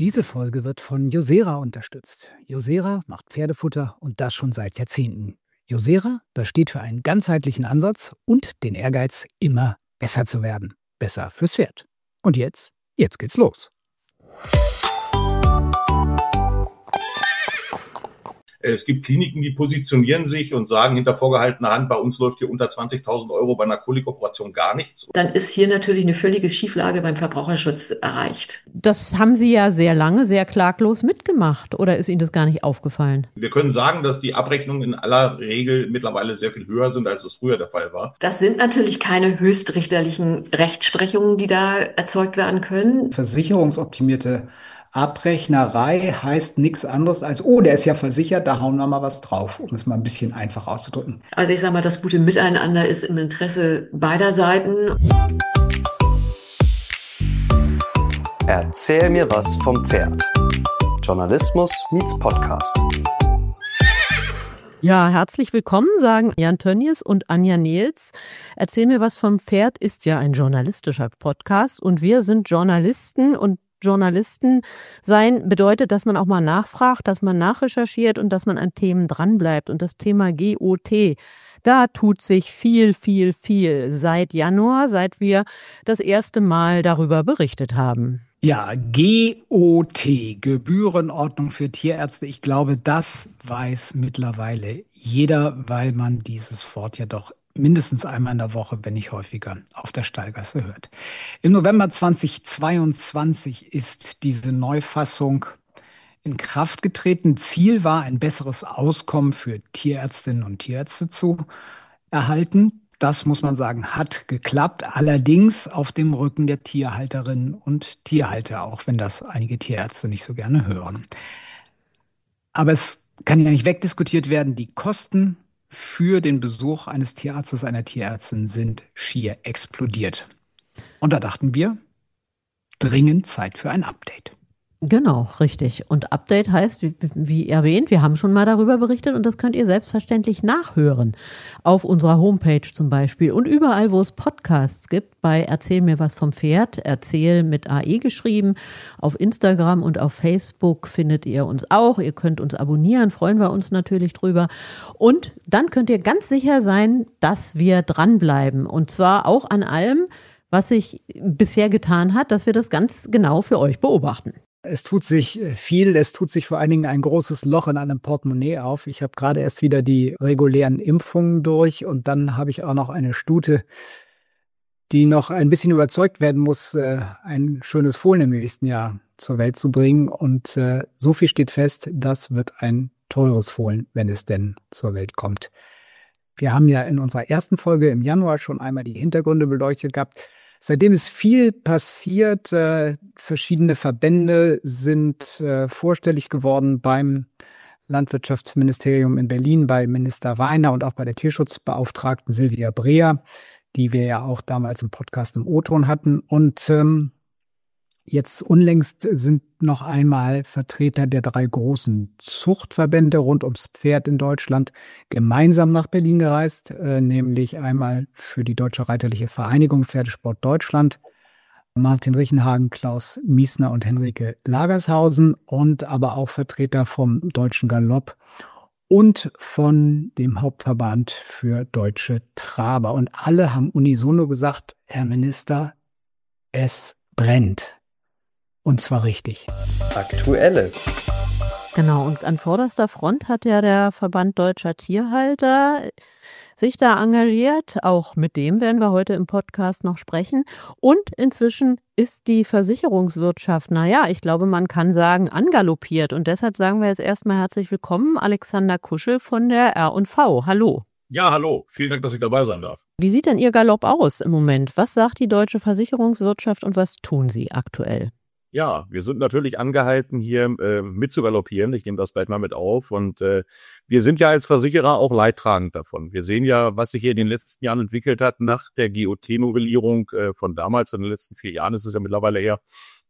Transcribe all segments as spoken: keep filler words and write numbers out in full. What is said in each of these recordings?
Diese Folge wird von Josera unterstützt. Josera macht Pferdefutter und das schon seit Jahrzehnten. Josera, das steht für einen ganzheitlichen Ansatz und den Ehrgeiz, immer besser zu werden. Besser fürs Pferd. Und jetzt, jetzt geht's los. Es gibt Kliniken, die positionieren sich und sagen hinter vorgehaltener Hand, bei uns läuft hier unter zwanzigtausend Euro bei einer Kolikoperation gar nichts. Dann ist hier natürlich eine völlige Schieflage beim Verbraucherschutz erreicht. Das haben Sie ja sehr lange, sehr klaglos mitgemacht. Oder ist Ihnen das gar nicht aufgefallen? Wir können sagen, dass die Abrechnungen in aller Regel mittlerweile sehr viel höher sind, als es früher der Fall war. Das sind natürlich keine höchstrichterlichen Rechtsprechungen, die da erzeugt werden können. Versicherungsoptimierte Abrechnerei heißt nichts anderes als, oh, der ist ja versichert, da hauen wir mal was drauf, um es mal ein bisschen einfach auszudrücken. Also ich sage mal, das gute Miteinander ist im Interesse beider Seiten. Erzähl mir was vom Pferd. Journalismus meets Podcast. Ja, herzlich willkommen, sagen Jan Tönnies und Anja Nehls. Erzähl mir was vom Pferd ist ja ein journalistischer Podcast und wir sind Journalisten und Journalisten sein bedeutet, dass man auch mal nachfragt, dass man nachrecherchiert und dass man an Themen dranbleibt. Und das Thema G O T, da tut sich viel, viel, viel seit Januar, seit wir das erste Mal darüber berichtet haben. Ja, G O T, Gebührenordnung für Tierärzte. Ich glaube, das weiß mittlerweile jeder, weil man dieses Wort ja doch mindestens einmal in der Woche, wenn nicht häufiger, auf der Stallgasse hört. Im November zweitausendzweiundzwanzig ist diese Neufassung in Kraft getreten. Ziel war, ein besseres Auskommen für Tierärztinnen und Tierärzte zu erhalten. Das, muss man sagen, hat geklappt. Allerdings auf dem Rücken der Tierhalterinnen und Tierhalter, auch wenn das einige Tierärzte nicht so gerne hören. Aber es kann ja nicht wegdiskutiert werden, die Kosten für den Besuch eines Tierarztes, einer Tierärztin sind schier explodiert. Und da dachten wir, dringend Zeit für ein Update. Genau, richtig. Und Update heißt, wie, wie erwähnt, wir haben schon mal darüber berichtet und das könnt ihr selbstverständlich nachhören. Auf unserer Homepage zum Beispiel und überall, wo es Podcasts gibt, bei Erzähl mir was vom Pferd, Erzähl mit A E geschrieben. Auf Instagram und auf Facebook findet ihr uns auch. Ihr könnt uns abonnieren, freuen wir uns natürlich drüber. Und dann könnt ihr ganz sicher sein, dass wir dranbleiben. Und zwar auch an allem, was sich bisher getan hat, dass wir das ganz genau für euch beobachten. Es tut sich viel, es tut sich vor allen Dingen ein großes Loch in einem Portemonnaie auf. Ich habe gerade erst wieder die regulären Impfungen durch und dann habe ich auch noch eine Stute, die noch ein bisschen überzeugt werden muss, ein schönes Fohlen im nächsten Jahr zur Welt zu bringen. Und so viel steht fest, das wird ein teures Fohlen, wenn es denn zur Welt kommt. Wir haben ja in unserer ersten Folge im Januar schon einmal die Hintergründe beleuchtet gehabt. Seitdem ist viel passiert. Äh, verschiedene Verbände sind äh, vorstellig geworden beim Landwirtschaftsministerium in Berlin, bei Minister Weiner und auch bei der Tierschutzbeauftragten Silvia Breer, die wir ja auch damals im Podcast im O-Ton hatten. Und ähm, jetzt unlängst sind noch einmal Vertreter der drei großen Zuchtverbände rund ums Pferd in Deutschland gemeinsam nach Berlin gereist, äh, nämlich einmal für die Deutsche Reiterliche Vereinigung Pferdesport Deutschland, Martin Richenhagen, Klaus Miesner und Henrike Lagershausen und aber auch Vertreter vom Deutschen Galopp und von dem Hauptverband für deutsche Traber. Und alle haben unisono gesagt, Herr Minister, es brennt. Und zwar richtig. Aktuelles. Genau, und an vorderster Front hat ja der Verband Deutscher Tierhalter sich da engagiert. Auch mit dem werden wir heute im Podcast noch sprechen. Und inzwischen ist die Versicherungswirtschaft, naja, ich glaube, man kann sagen, angaloppiert. Und deshalb sagen wir jetzt erstmal herzlich willkommen, Alexander Kuschel von der R und V. Hallo. Ja, hallo. Vielen Dank, dass ich dabei sein darf. Wie sieht denn Ihr Galopp aus im Moment? Was sagt die deutsche Versicherungswirtschaft und was tun Sie aktuell? Ja, wir sind natürlich angehalten, hier äh, mitzugaloppieren. Ich nehme das gleich mal mit auf. Und äh, wir sind ja als Versicherer auch leidtragend davon. Wir sehen ja, was sich hier in den letzten Jahren entwickelt hat nach der G O T-Novellierung äh, von damals. In den letzten vier Jahren ist es ja mittlerweile eher.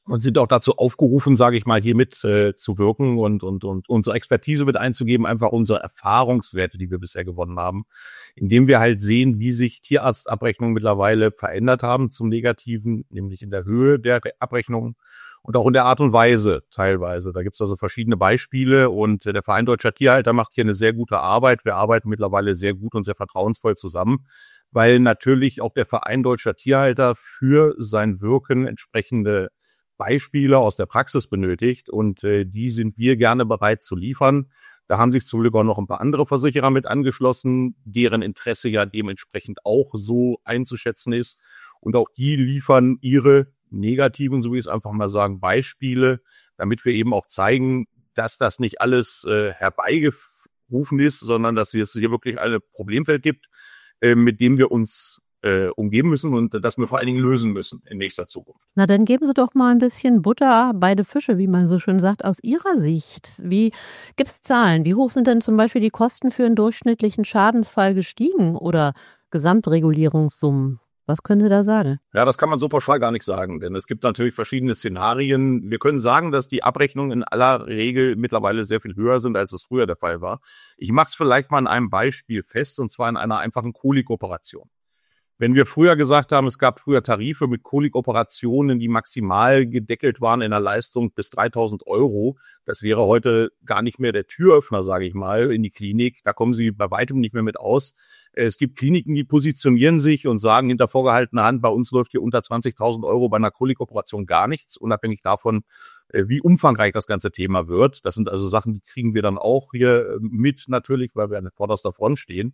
und sind auch dazu aufgerufen, sage ich mal, hier mit äh, zu wirken und, und, und unsere Expertise mit einzugeben, einfach unsere Erfahrungswerte, die wir bisher gewonnen haben, indem wir halt sehen, wie sich Tierarztabrechnungen mittlerweile verändert haben zum Negativen, nämlich in der Höhe der Abrechnungen und auch in der Art und Weise teilweise. Da gibt es also verschiedene Beispiele und der Verein Deutscher Tierhalter macht hier eine sehr gute Arbeit. Wir arbeiten mittlerweile sehr gut und sehr vertrauensvoll zusammen, weil natürlich auch der Verein Deutscher Tierhalter für sein Wirken entsprechende Beispiele aus der Praxis benötigt und äh, die sind wir gerne bereit zu liefern. Da haben sich zum Glück auch noch ein paar andere Versicherer mit angeschlossen, deren Interesse ja dementsprechend auch so einzuschätzen ist. Und auch die liefern ihre negativen, so wie ich es einfach mal sagen, Beispiele, damit wir eben auch zeigen, dass das nicht alles äh, herbeigerufen ist, sondern dass es hier wirklich ein Problemfeld gibt, äh, mit dem wir uns Äh, umgeben müssen und das wir vor allen Dingen lösen müssen in nächster Zukunft. Na, dann geben Sie doch mal ein bisschen Butter bei die Fische, wie man so schön sagt, aus Ihrer Sicht. Wie gibt's Zahlen? Wie hoch sind denn zum Beispiel die Kosten für einen durchschnittlichen Schadensfall gestiegen oder Gesamtregulierungssummen? Was können Sie da sagen? Ja, das kann man so pauschal gar nicht sagen, denn es gibt natürlich verschiedene Szenarien. Wir können sagen, dass die Abrechnungen in aller Regel mittlerweile sehr viel höher sind, als es früher der Fall war. Ich mache es vielleicht mal an einem Beispiel fest, und zwar in einer einfachen Kolikoperation. Wenn wir früher gesagt haben, es gab früher Tarife mit Kolikoperationen, die maximal gedeckelt waren in der Leistung bis dreitausend Euro, das wäre heute gar nicht mehr der Türöffner, sage ich mal, in die Klinik. Da kommen Sie bei weitem nicht mehr mit aus. Es gibt Kliniken, die positionieren sich und sagen hinter vorgehaltener Hand, bei uns läuft hier unter zwanzigtausend Euro bei einer Kolikoperation gar nichts, unabhängig davon, wie umfangreich das ganze Thema wird. Das sind also Sachen, die kriegen wir dann auch hier mit natürlich, weil wir an vorderster Front stehen.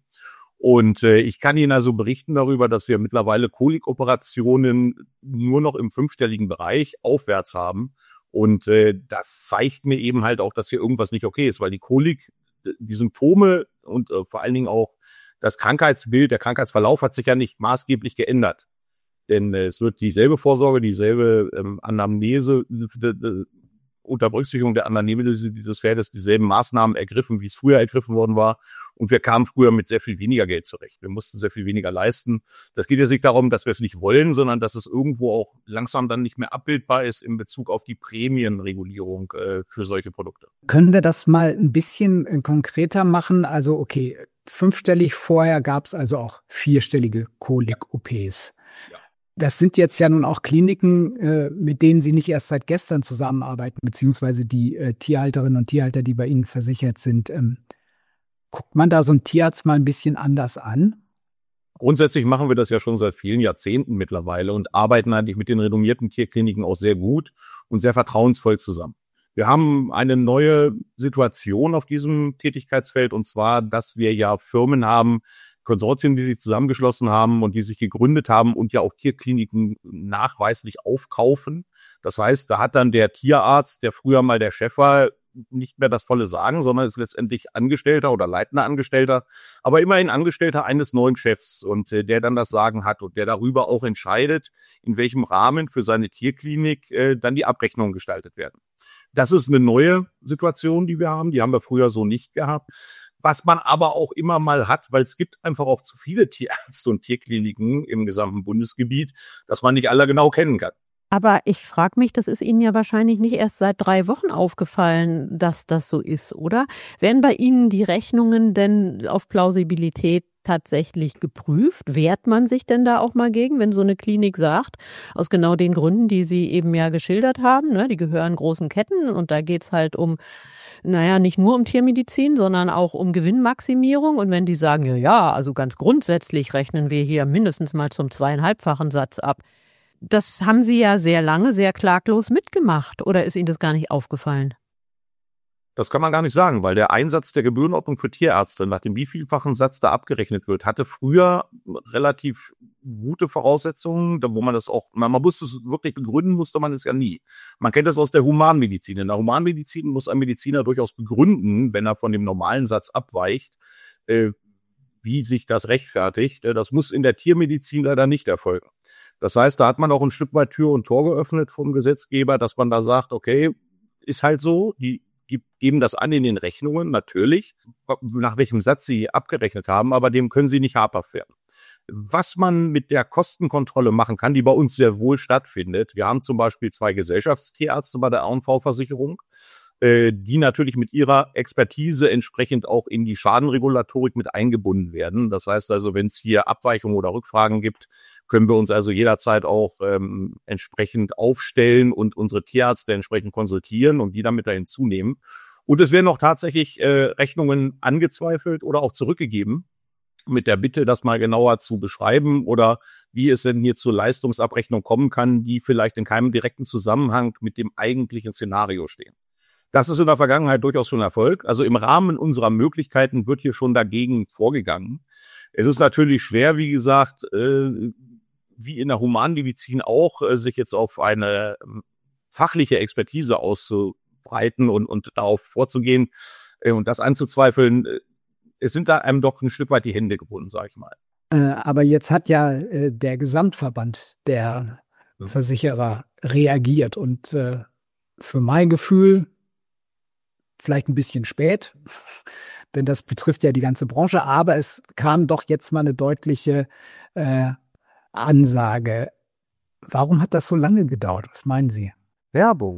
Und äh, ich kann Ihnen also berichten darüber, dass wir mittlerweile Kolikoperationen nur noch im fünfstelligen Bereich aufwärts haben. Und äh, das zeigt mir eben halt auch, dass hier irgendwas nicht okay ist, weil die Kolik, die Symptome und äh, vor allen Dingen auch das Krankheitsbild, der Krankheitsverlauf hat sich ja nicht maßgeblich geändert. Denn äh, es wird dieselbe Vorsorge, dieselbe ähm, Anamnese, äh, unter Berücksichtigung der Anamnese dieses Pferdes dieselben Maßnahmen ergriffen, wie es früher ergriffen worden war. Und wir kamen früher mit sehr viel weniger Geld zurecht. Wir mussten sehr viel weniger leisten. Das geht jetzt nicht darum, dass wir es nicht wollen, sondern dass es irgendwo auch langsam dann nicht mehr abbildbar ist in Bezug auf die Prämienregulierung äh, für solche Produkte. Können wir das mal ein bisschen äh, konkreter machen? Also okay, fünfstellig vorher gab es also auch vierstellige Kolik-O Ps. Ja. Das sind jetzt ja nun auch Kliniken, äh, mit denen Sie nicht erst seit gestern zusammenarbeiten, beziehungsweise die äh, Tierhalterinnen und Tierhalter, die bei Ihnen versichert sind. Ähm, guckt man da so einen Tierarzt mal ein bisschen anders an? Grundsätzlich machen wir das ja schon seit vielen Jahrzehnten mittlerweile und arbeiten eigentlich mit den renommierten Tierkliniken auch sehr gut und sehr vertrauensvoll zusammen. Wir haben eine neue Situation auf diesem Tätigkeitsfeld, und zwar, dass wir ja Firmen haben, Konsortien, die sich zusammengeschlossen haben und die sich gegründet haben und ja auch Tierkliniken nachweislich aufkaufen. Das heißt, da hat dann der Tierarzt, der früher mal der Chef war, nicht mehr das volle Sagen, sondern ist letztendlich Angestellter oder leitender Angestellter, aber immerhin Angestellter eines neuen Chefs und äh, der dann das Sagen hat und der darüber auch entscheidet, in welchem Rahmen für seine Tierklinik äh, dann die Abrechnungen gestaltet werden. Das ist eine neue Situation, die wir haben. Die haben wir früher so nicht gehabt. Was man aber auch immer mal hat, weil es gibt einfach auch zu viele Tierärzte und Tierkliniken im gesamten Bundesgebiet, dass man nicht alle genau kennen kann. Aber ich frage mich, das ist Ihnen ja wahrscheinlich nicht erst seit drei Wochen aufgefallen, dass das so ist, oder? Werden bei Ihnen die Rechnungen denn auf Plausibilität tatsächlich geprüft? Wehrt man sich denn da auch mal gegen, wenn so eine Klinik sagt, aus genau den Gründen, die Sie eben ja geschildert haben, ne, die gehören großen Ketten und da geht's halt um, naja, nicht nur um Tiermedizin, sondern auch um Gewinnmaximierung. Und wenn die sagen, ja, ja, also ganz grundsätzlich rechnen wir hier mindestens mal zum zweieinhalbfachen Satz ab. Das haben Sie ja sehr lange, sehr klaglos mitgemacht. Oder ist Ihnen das gar nicht aufgefallen? Das kann man gar nicht sagen, weil der Einsatz der Gebührenordnung für Tierärzte, nach dem wievielfachen Satz da abgerechnet wird, hatte früher relativ gute Voraussetzungen, wo man das auch, man, man musste es wirklich begründen, musste man es ja nie. Man kennt das aus der Humanmedizin. In der Humanmedizin muss ein Mediziner durchaus begründen, wenn er von dem normalen Satz abweicht, äh, wie sich das rechtfertigt. Das muss in der Tiermedizin leider nicht erfolgen. Das heißt, da hat man auch ein Stück weit Tür und Tor geöffnet vom Gesetzgeber, dass man da sagt, okay, ist halt so, die geben das an in den Rechnungen, natürlich, nach welchem Satz sie abgerechnet haben, aber dem können sie nicht habhaft werden. Was man mit der Kostenkontrolle machen kann, die bei uns sehr wohl stattfindet. Wir haben zum Beispiel zwei Gesellschaftstierärzte bei der A und V-Versicherung, äh, die natürlich mit ihrer Expertise entsprechend auch in die Schadenregulatorik mit eingebunden werden. Das heißt also, wenn es hier Abweichungen oder Rückfragen gibt, können wir uns also jederzeit auch ähm, entsprechend aufstellen und unsere Tierärzte entsprechend konsultieren und die dann mit da hinzunehmen. Und es werden auch tatsächlich äh, Rechnungen angezweifelt oder auch zurückgegeben, mit der Bitte, das mal genauer zu beschreiben oder wie es denn hier zur Leistungsabrechnung kommen kann, die vielleicht in keinem direkten Zusammenhang mit dem eigentlichen Szenario stehen. Das ist in der Vergangenheit durchaus schon Erfolg. Also im Rahmen unserer Möglichkeiten wird hier schon dagegen vorgegangen. Es ist natürlich schwer, wie gesagt, äh, wie in der Humanmedizin auch, äh, sich jetzt auf eine äh, fachliche Expertise auszubreiten und, und darauf vorzugehen äh, und das anzuzweifeln. Es sind da einem doch ein Stück weit die Hände gebunden, sage ich mal. Äh, aber jetzt hat ja äh, der Gesamtverband der Versicherer reagiert und äh, für mein Gefühl vielleicht ein bisschen spät, denn das betrifft ja die ganze Branche, aber es kam doch jetzt mal eine deutliche äh, Ansage. Warum hat das so lange gedauert? Was meinen Sie? Werbung.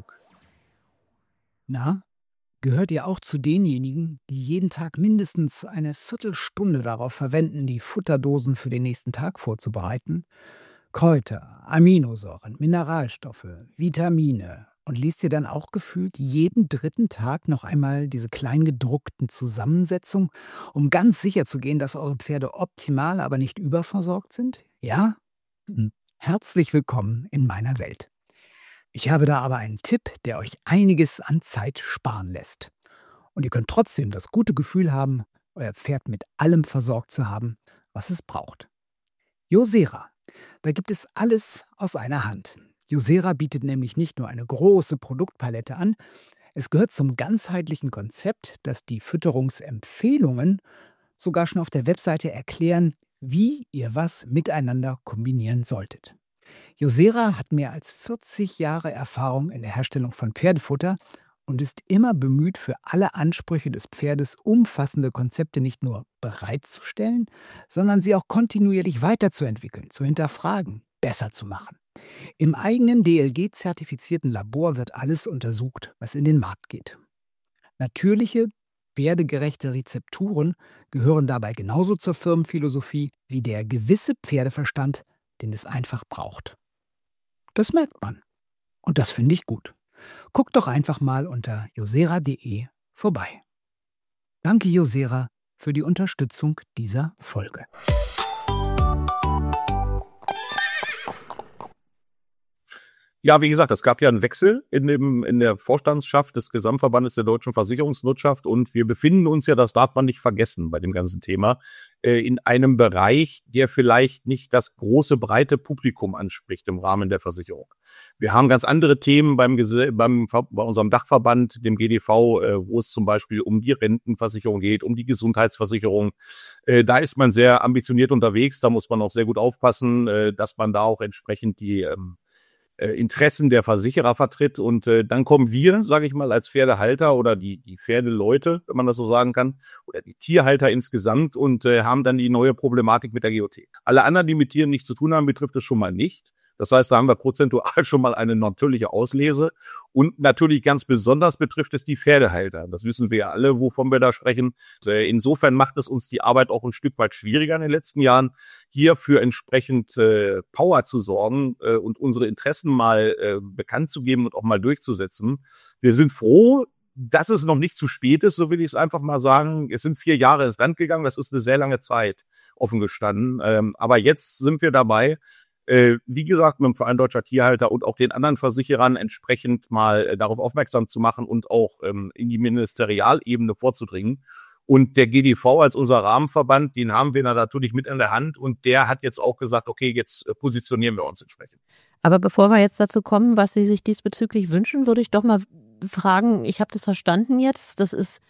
Na? Gehört ihr auch zu denjenigen, die jeden Tag mindestens eine Viertelstunde darauf verwenden, die Futterdosen für den nächsten Tag vorzubereiten? Kräuter, Aminosäuren, Mineralstoffe, Vitamine. Und liest ihr dann auch gefühlt jeden dritten Tag noch einmal diese kleingedruckten Zusammensetzungen, um ganz sicher zu gehen, dass eure Pferde optimal, aber nicht überversorgt sind? Ja? Hm. Herzlich willkommen in meiner Welt. Ich habe da aber einen Tipp, der euch einiges an Zeit sparen lässt. Und ihr könnt trotzdem das gute Gefühl haben, euer Pferd mit allem versorgt zu haben, was es braucht. Josera. Da gibt es alles aus einer Hand. Josera bietet nämlich nicht nur eine große Produktpalette an, es gehört zum ganzheitlichen Konzept, dass die Fütterungsempfehlungen sogar schon auf der Webseite erklären, wie ihr was miteinander kombinieren solltet. Josera hat mehr als vierzig Jahre Erfahrung in der Herstellung von Pferdefutter und ist immer bemüht, für alle Ansprüche des Pferdes umfassende Konzepte nicht nur bereitzustellen, sondern sie auch kontinuierlich weiterzuentwickeln, zu hinterfragen, besser zu machen. Im eigenen D L G-zertifizierten Labor wird alles untersucht, was in den Markt geht. Natürliche, pferdegerechte Rezepturen gehören dabei genauso zur Firmenphilosophie wie der gewisse Pferdeverstand, den es einfach braucht. Das merkt man. Und das finde ich gut. Guckt doch einfach mal unter josera punkt de vorbei. Danke, Josera, für die Unterstützung dieser Folge. Ja, wie gesagt, es gab ja einen Wechsel in dem in der Vorstandsschaft des Gesamtverbandes der deutschen Versicherungswirtschaft und wir befinden uns ja, das darf man nicht vergessen bei dem ganzen Thema, äh, in einem Bereich, der vielleicht nicht das große, breite Publikum anspricht im Rahmen der Versicherung. Wir haben ganz andere Themen beim, beim bei unserem Dachverband, dem G D V, äh, wo es zum Beispiel um die Rentenversicherung geht, um die Gesundheitsversicherung. Äh, da ist man sehr ambitioniert unterwegs, da muss man auch sehr gut aufpassen, äh, dass man da auch entsprechend die ähm, Interessen der Versicherer vertritt und äh, dann kommen wir, sage ich mal, als Pferdehalter oder die die Pferdeleute, wenn man das so sagen kann, oder die Tierhalter insgesamt und äh, haben dann die neue Problematik mit der Geothek. Alle anderen, die mit Tieren nichts zu tun haben, betrifft es schon mal nicht. Das heißt, da haben wir prozentual schon mal eine natürliche Auslese und natürlich ganz besonders betrifft es die Pferdehalter. Das wissen wir ja alle, wovon wir da sprechen. Insofern macht es uns die Arbeit auch ein Stück weit schwieriger in den letzten Jahren, hier für entsprechend äh, Power zu sorgen äh, und unsere Interessen mal äh, bekannt zu geben und auch mal durchzusetzen. Wir sind froh, dass es noch nicht zu spät ist, so will ich es einfach mal sagen. Es sind vier Jahre ins Land gegangen, das ist eine sehr lange Zeit, offen gestanden. Ähm, aber jetzt sind wir dabei, Äh, wie gesagt, mit dem Verein Deutscher Tierhalter und auch den anderen Versicherern entsprechend mal äh, darauf aufmerksam zu machen und auch ähm, in die Ministerialebene vorzudringen. Und der G D V als unser Rahmenverband, den haben wir da natürlich mit in der Hand und der hat jetzt auch gesagt, okay, jetzt äh, positionieren wir uns entsprechend. Aber bevor wir jetzt dazu kommen, was Sie sich diesbezüglich wünschen, würde ich doch mal fragen, ich habe das verstanden jetzt, das ist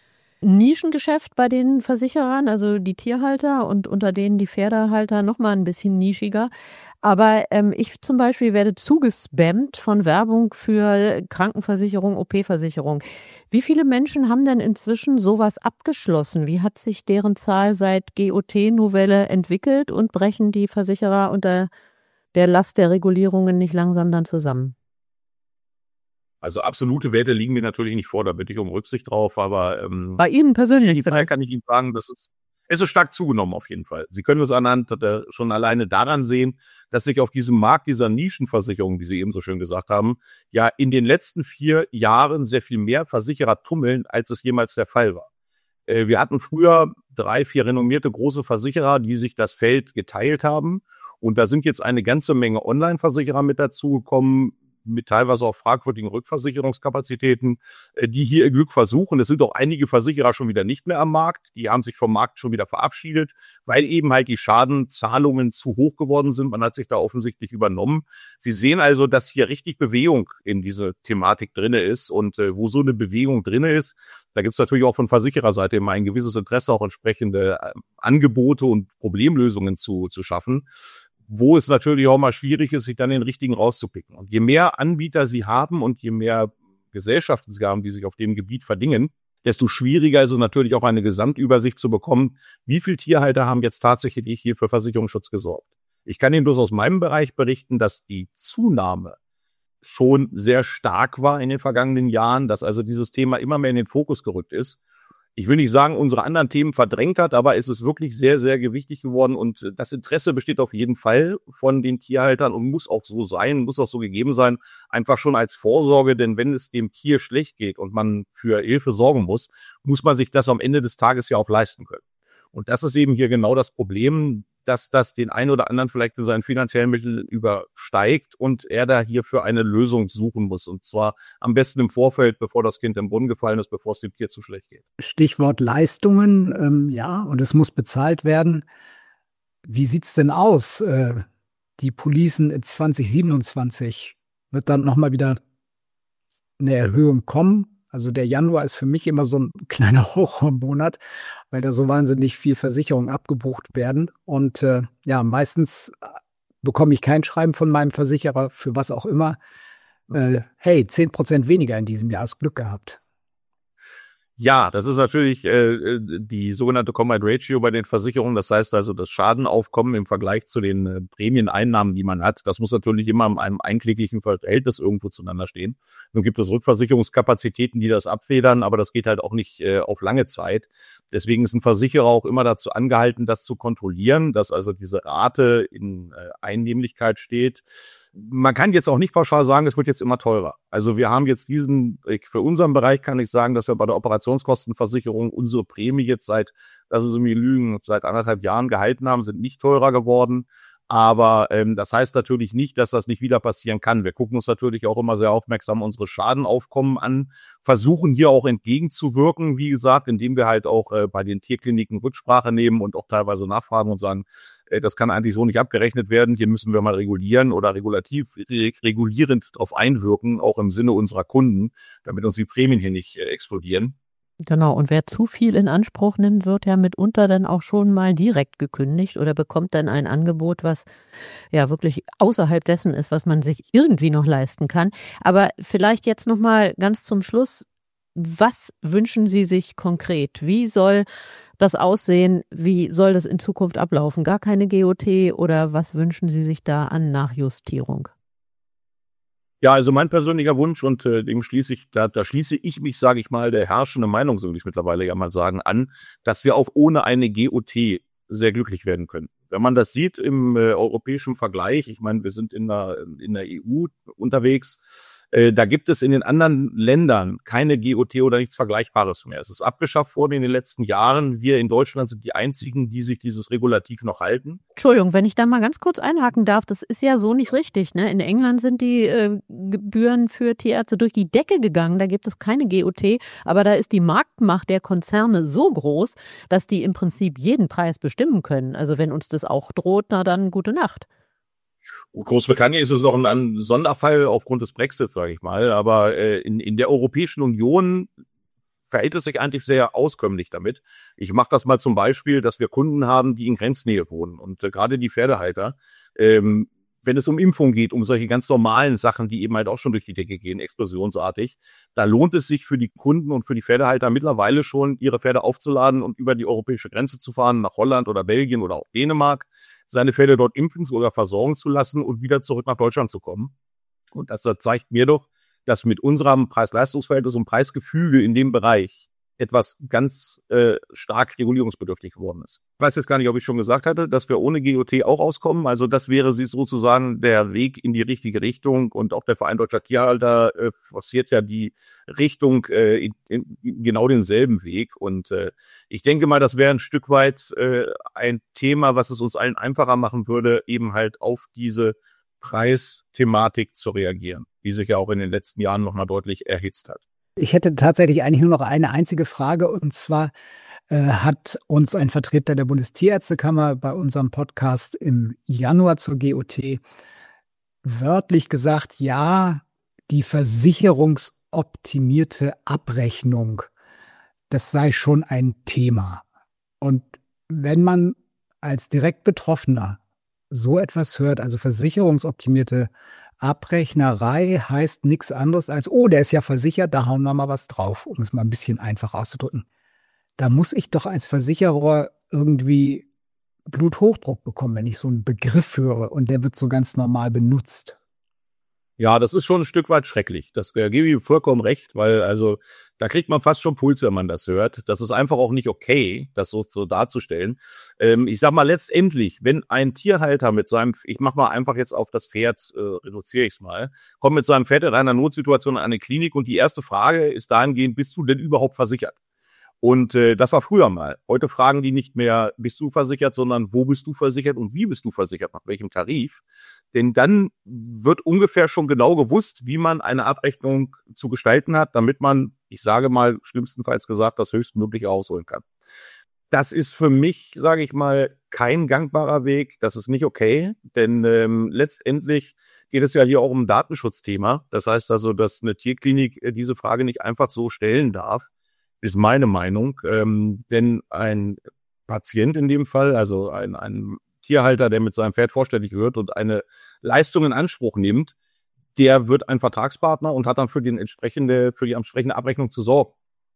ein Nischengeschäft bei den Versicherern, also die Tierhalter und unter denen die Pferdehalter noch mal ein bisschen nischiger. Aber ähm, ich zum Beispiel werde zugespammt von Werbung für Krankenversicherung, O P-Versicherung. Wie viele Menschen haben denn inzwischen sowas abgeschlossen? Wie hat sich deren Zahl seit G O T-Novelle entwickelt und brechen die Versicherer unter der Last der Regulierungen nicht langsam dann zusammen? Also absolute Werte liegen mir natürlich nicht vor, da bitte ich um Rücksicht drauf, aber ähm, Bei Ihnen persönlich vielleicht kann ich Ihnen sagen, dass es, es ist stark zugenommen auf jeden Fall. Sie können es anhand der, schon alleine daran sehen, dass sich auf diesem Markt dieser Nischenversicherungen, wie Sie eben so schön gesagt haben, ja in den letzten vier Jahren sehr viel mehr Versicherer tummeln, als es jemals der Fall war. Äh, wir hatten früher drei, vier renommierte große Versicherer, die sich das Feld geteilt haben. Und da sind jetzt eine ganze Menge Online-Versicherer mit dazugekommen, mit teilweise auch fragwürdigen Rückversicherungskapazitäten, die hier ihr Glück versuchen. Es sind auch einige Versicherer schon wieder nicht mehr am Markt. Die haben sich vom Markt schon wieder verabschiedet, weil eben halt die Schadenzahlungen zu hoch geworden sind. Man hat sich da offensichtlich übernommen. Sie sehen also, dass hier richtig Bewegung in diese Thematik drinne ist. Und äh, wo so eine Bewegung drinne ist, da gibt es natürlich auch von Versichererseite immer ein gewisses Interesse, auch entsprechende äh, Angebote und Problemlösungen zu, zu schaffen, wo es natürlich auch mal schwierig ist, sich dann den richtigen rauszupicken. Und je mehr Anbieter sie haben und je mehr Gesellschaften sie haben, die sich auf dem Gebiet verdingen, desto schwieriger ist es natürlich auch eine Gesamtübersicht zu bekommen, wie viele Tierhalter haben jetzt tatsächlich hier für Versicherungsschutz gesorgt. Ich kann Ihnen bloß aus meinem Bereich berichten, dass die Zunahme schon sehr stark war in den vergangenen Jahren, dass also dieses Thema immer mehr in den Fokus gerückt ist. Ich will nicht sagen, unsere anderen Themen verdrängt hat, aber es ist wirklich sehr, sehr gewichtig geworden und das Interesse besteht auf jeden Fall von den Tierhaltern und muss auch so sein, muss auch so gegeben sein, einfach schon als Vorsorge, denn wenn es dem Tier schlecht geht und man für Hilfe sorgen muss, muss man sich das am Ende des Tages ja auch leisten können. Und das ist eben hier genau das Problem, dass das den einen oder anderen vielleicht in seinen finanziellen Mitteln übersteigt und er da hierfür eine Lösung suchen muss. Und zwar am besten im Vorfeld, bevor das Kind im Brunnen gefallen ist, bevor es dem Tier zu schlecht geht. Stichwort Leistungen, ähm, ja, und es muss bezahlt werden. Wie sieht's denn aus? Äh, die Policen in zwanzig siebenundzwanzig, wird dann nochmal wieder eine Erhöhung kommen? Also der Januar ist für mich immer so ein kleiner Horrormonat, weil da so wahnsinnig viel Versicherungen abgebucht werden. Und äh, ja, meistens bekomme ich kein Schreiben von meinem Versicherer, für was auch immer. Äh, hey, zehn Prozent weniger in diesem Jahr, hast Glück gehabt. Ja, das ist natürlich äh, die sogenannte Combined Ratio bei den Versicherungen. Das heißt also, das Schadenaufkommen im Vergleich zu den äh, Prämieneinnahmen, die man hat, das muss natürlich immer in einem einklicklichen Verhältnis irgendwo zueinander stehen. Nun gibt es Rückversicherungskapazitäten, die das abfedern, aber das geht halt auch nicht äh, auf lange Zeit. Deswegen ist ein Versicherer auch immer dazu angehalten, das zu kontrollieren, dass also diese Rate in äh, Einnehmlichkeit steht. Man kann jetzt auch nicht pauschal sagen, es wird jetzt immer teurer. Also wir haben jetzt diesen, für unseren Bereich kann ich sagen, dass wir bei der Operationskostenversicherung unsere Prämie jetzt seit, das ist mir lügen, seit anderthalb Jahren gehalten haben, sind nicht teurer geworden. Aber ähm, das heißt natürlich nicht, dass das nicht wieder passieren kann. Wir gucken uns natürlich auch immer sehr aufmerksam unsere Schadenaufkommen an, versuchen hier auch entgegenzuwirken, wie gesagt, indem wir halt auch äh, bei den Tierkliniken Rücksprache nehmen und auch teilweise nachfragen und sagen, äh, das kann eigentlich so nicht abgerechnet werden, hier müssen wir mal regulieren oder regulativ re- regulierend darauf einwirken, auch im Sinne unserer Kunden, damit uns die Prämien hier nicht äh, explodieren. Genau, und wer zu viel in Anspruch nimmt, wird ja mitunter dann auch schon mal direkt gekündigt oder bekommt dann ein Angebot, was ja wirklich außerhalb dessen ist, was man sich irgendwie noch leisten kann. Aber vielleicht jetzt noch mal ganz zum Schluss, was wünschen Sie sich konkret? Wie soll das aussehen? Wie soll das in Zukunft ablaufen? Gar keine G O T oder was wünschen Sie sich da an Nachjustierung? Ja, also mein persönlicher Wunsch und äh, dem schließe ich, da, da schließe ich mich, sage ich mal, der herrschenden Meinung, so will ich mittlerweile ja mal sagen, an, dass wir auch ohne eine G O T sehr glücklich werden können. Wenn man das sieht im äh, europäischen Vergleich, ich meine, wir sind in der, in der E U unterwegs, äh, da gibt es in den anderen Ländern keine G O T oder nichts Vergleichbares mehr. Es ist abgeschafft worden in den letzten Jahren. Wir in Deutschland sind die einzigen, die sich dieses Regulativ noch halten. Entschuldigung, wenn ich da mal ganz kurz einhaken darf, das ist ja so nicht richtig, ne? In England sind die äh, Gebühren für Tierärzte durch die Decke gegangen, da gibt es keine G O T, aber da ist die Marktmacht der Konzerne so groß, dass die im Prinzip jeden Preis bestimmen können. Also wenn uns das auch droht, na dann gute Nacht. Großbritannien ist es noch ein, ein Sonderfall aufgrund des Brexit, sage ich mal, aber äh, in, in der Europäischen Union verhält es sich eigentlich sehr auskömmlich damit. Ich mache das mal zum Beispiel, dass wir Kunden haben, die in Grenznähe wohnen und äh, gerade die Pferdehalter, ähm, wenn es um Impfung geht, um solche ganz normalen Sachen, die eben halt auch schon durch die Decke gehen, explosionsartig, da lohnt es sich für die Kunden und für die Pferdehalter mittlerweile schon, ihre Pferde aufzuladen und über die europäische Grenze zu fahren, nach Holland oder Belgien oder auch Dänemark, seine Pferde dort impfen oder versorgen zu lassen und wieder zurück nach Deutschland zu kommen. Und das zeigt mir doch, dass mit unserem Preis-Leistungs-Verhältnis und Preisgefüge in dem Bereich etwas ganz äh, stark regulierungsbedürftig geworden ist. Ich weiß jetzt gar nicht, ob ich schon gesagt hatte, dass wir ohne G O T auch auskommen. Also das wäre sozusagen der Weg in die richtige Richtung. Und auch der Verein Deutscher Tierhalter äh, forciert ja die Richtung äh, in, in genau denselben Weg. Und äh, ich denke mal, das wäre ein Stück weit äh, ein Thema, was es uns allen einfacher machen würde, eben halt auf diese Preisthematik zu reagieren, die sich ja auch in den letzten Jahren noch mal deutlich erhitzt hat. Ich hätte tatsächlich eigentlich nur noch eine einzige Frage, und zwar äh, hat uns ein Vertreter der Bundestierärztekammer bei unserem Podcast im Januar zur G O T wörtlich gesagt, ja, die versicherungsoptimierte Abrechnung, das sei schon ein Thema. Und wenn man als direkt Betroffener so etwas hört, also versicherungsoptimierte Abrechnerei heißt nichts anderes als, oh, der ist ja versichert, da hauen wir mal was drauf, um es mal ein bisschen einfach auszudrücken. Da muss ich doch als Versicherer irgendwie Bluthochdruck bekommen, wenn ich so einen Begriff höre und der wird so ganz normal benutzt. Ja, das ist schon ein Stück weit schrecklich. Das äh, gebe ich vollkommen recht, weil also da kriegt man fast schon Puls, wenn man das hört. Das ist einfach auch nicht okay, das so, so darzustellen. Ähm, ich sag mal letztendlich, wenn ein Tierhalter mit seinem, ich mach mal einfach jetzt auf das Pferd, äh, reduziere ich es mal, kommt mit seinem Pferd in einer Notsituation in eine Klinik und die erste Frage ist dahingehend, bist du denn überhaupt versichert? Und äh, das war früher mal. Heute fragen die nicht mehr, bist du versichert, sondern wo bist du versichert und wie bist du versichert, nach welchem Tarif. Denn dann wird ungefähr schon genau gewusst, wie man eine Abrechnung zu gestalten hat, damit man, ich sage mal, schlimmstenfalls gesagt, das Höchstmögliche ausholen kann. Das ist für mich, sage ich mal, kein gangbarer Weg. Das ist nicht okay, denn ähm, letztendlich geht es ja hier auch um ein Datenschutzthema. Das heißt also, dass eine Tierklinik äh, diese Frage nicht einfach so stellen darf, ist meine Meinung. Ähm, denn ein Patient in dem Fall, also ein, ein Tierhalter, der mit seinem Pferd vorstellig wird und eine Leistung in Anspruch nimmt, der wird ein Vertragspartner und hat dann für den entsprechende, für die entsprechende Abrechnung zu sorgen.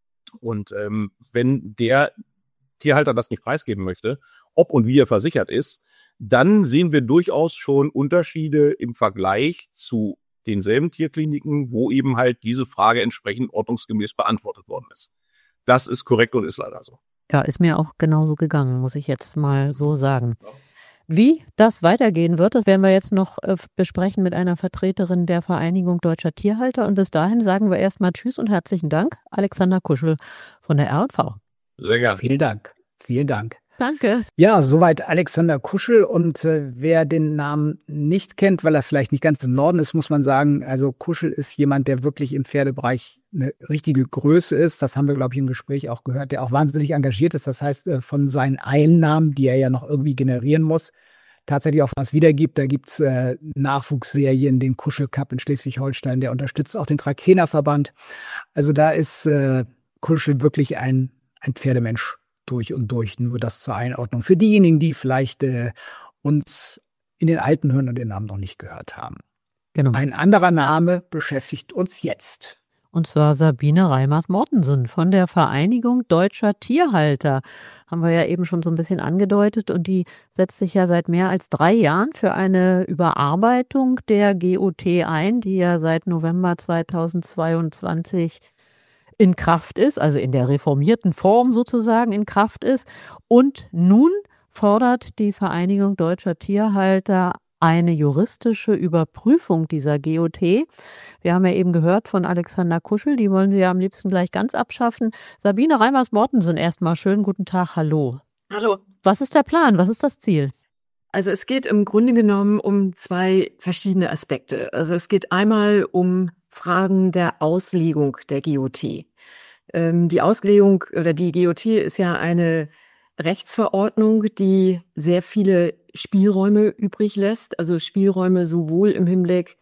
Und ähm, wenn der Tierhalter das nicht preisgeben möchte, ob und wie er versichert ist, dann sehen wir durchaus schon Unterschiede im Vergleich zu denselben Tierkliniken, wo eben halt diese Frage entsprechend ordnungsgemäß beantwortet worden ist. Das ist korrekt und ist leider so. Ja, ist mir auch genauso gegangen, muss ich jetzt mal so sagen. Wie das weitergehen wird, das werden wir jetzt noch äh, besprechen mit einer Vertreterin der Vereinigung Deutscher Tierhalter. Und bis dahin sagen wir erstmal Tschüss und herzlichen Dank, Alexander Kuschel von der R und V. Sehr gerne. Vielen Dank. Vielen Dank. Danke. Ja, soweit Alexander Kuschel. Und äh, wer den Namen nicht kennt, weil er vielleicht nicht ganz im Norden ist, muss man sagen, also Kuschel ist jemand, der wirklich im Pferdebereich eine richtige Größe ist. Das haben wir, glaube ich, im Gespräch auch gehört, der auch wahnsinnig engagiert ist. Das heißt, äh, von seinen Einnahmen, die er ja noch irgendwie generieren muss, tatsächlich auch was wiedergibt. Da gibt's äh, Nachwuchsserien, den Kuschel Cup in Schleswig-Holstein, der unterstützt auch den Trakehnerverband. Also da ist äh, Kuschel wirklich ein, ein Pferdemensch durch und durch, nur das zur Einordnung. Für diejenigen, die vielleicht äh, uns in den Alten hören und den Namen noch nicht gehört haben. Genau. Ein anderer Name beschäftigt uns jetzt. Und zwar Sabine Reimers-Mortensen von der Vereinigung Deutscher Tierhalter. Haben wir ja eben schon so ein bisschen angedeutet. Und die setzt sich ja seit mehr als drei Jahren für eine Überarbeitung der G O T ein, die ja seit November zweitausendzweiundzwanzig in Kraft ist, also in der reformierten Form sozusagen in Kraft ist. Und nun fordert die Vereinigung Deutscher Tierhalter eine juristische Überprüfung dieser G O T. Wir haben ja eben gehört von Alexander Kuschel, die wollen sie ja am liebsten gleich ganz abschaffen. Sabine Reimers-Mortensen, erstmal schönen guten Tag, hallo. Hallo. Was ist der Plan, was ist das Ziel? Also es geht im Grunde genommen um zwei verschiedene Aspekte. Also es geht einmal um Fragen der Auslegung der G O T. Ähm, die Auslegung oder die G O T ist ja eine Rechtsverordnung, die sehr viele Spielräume übrig lässt, also Spielräume sowohl im Hinblick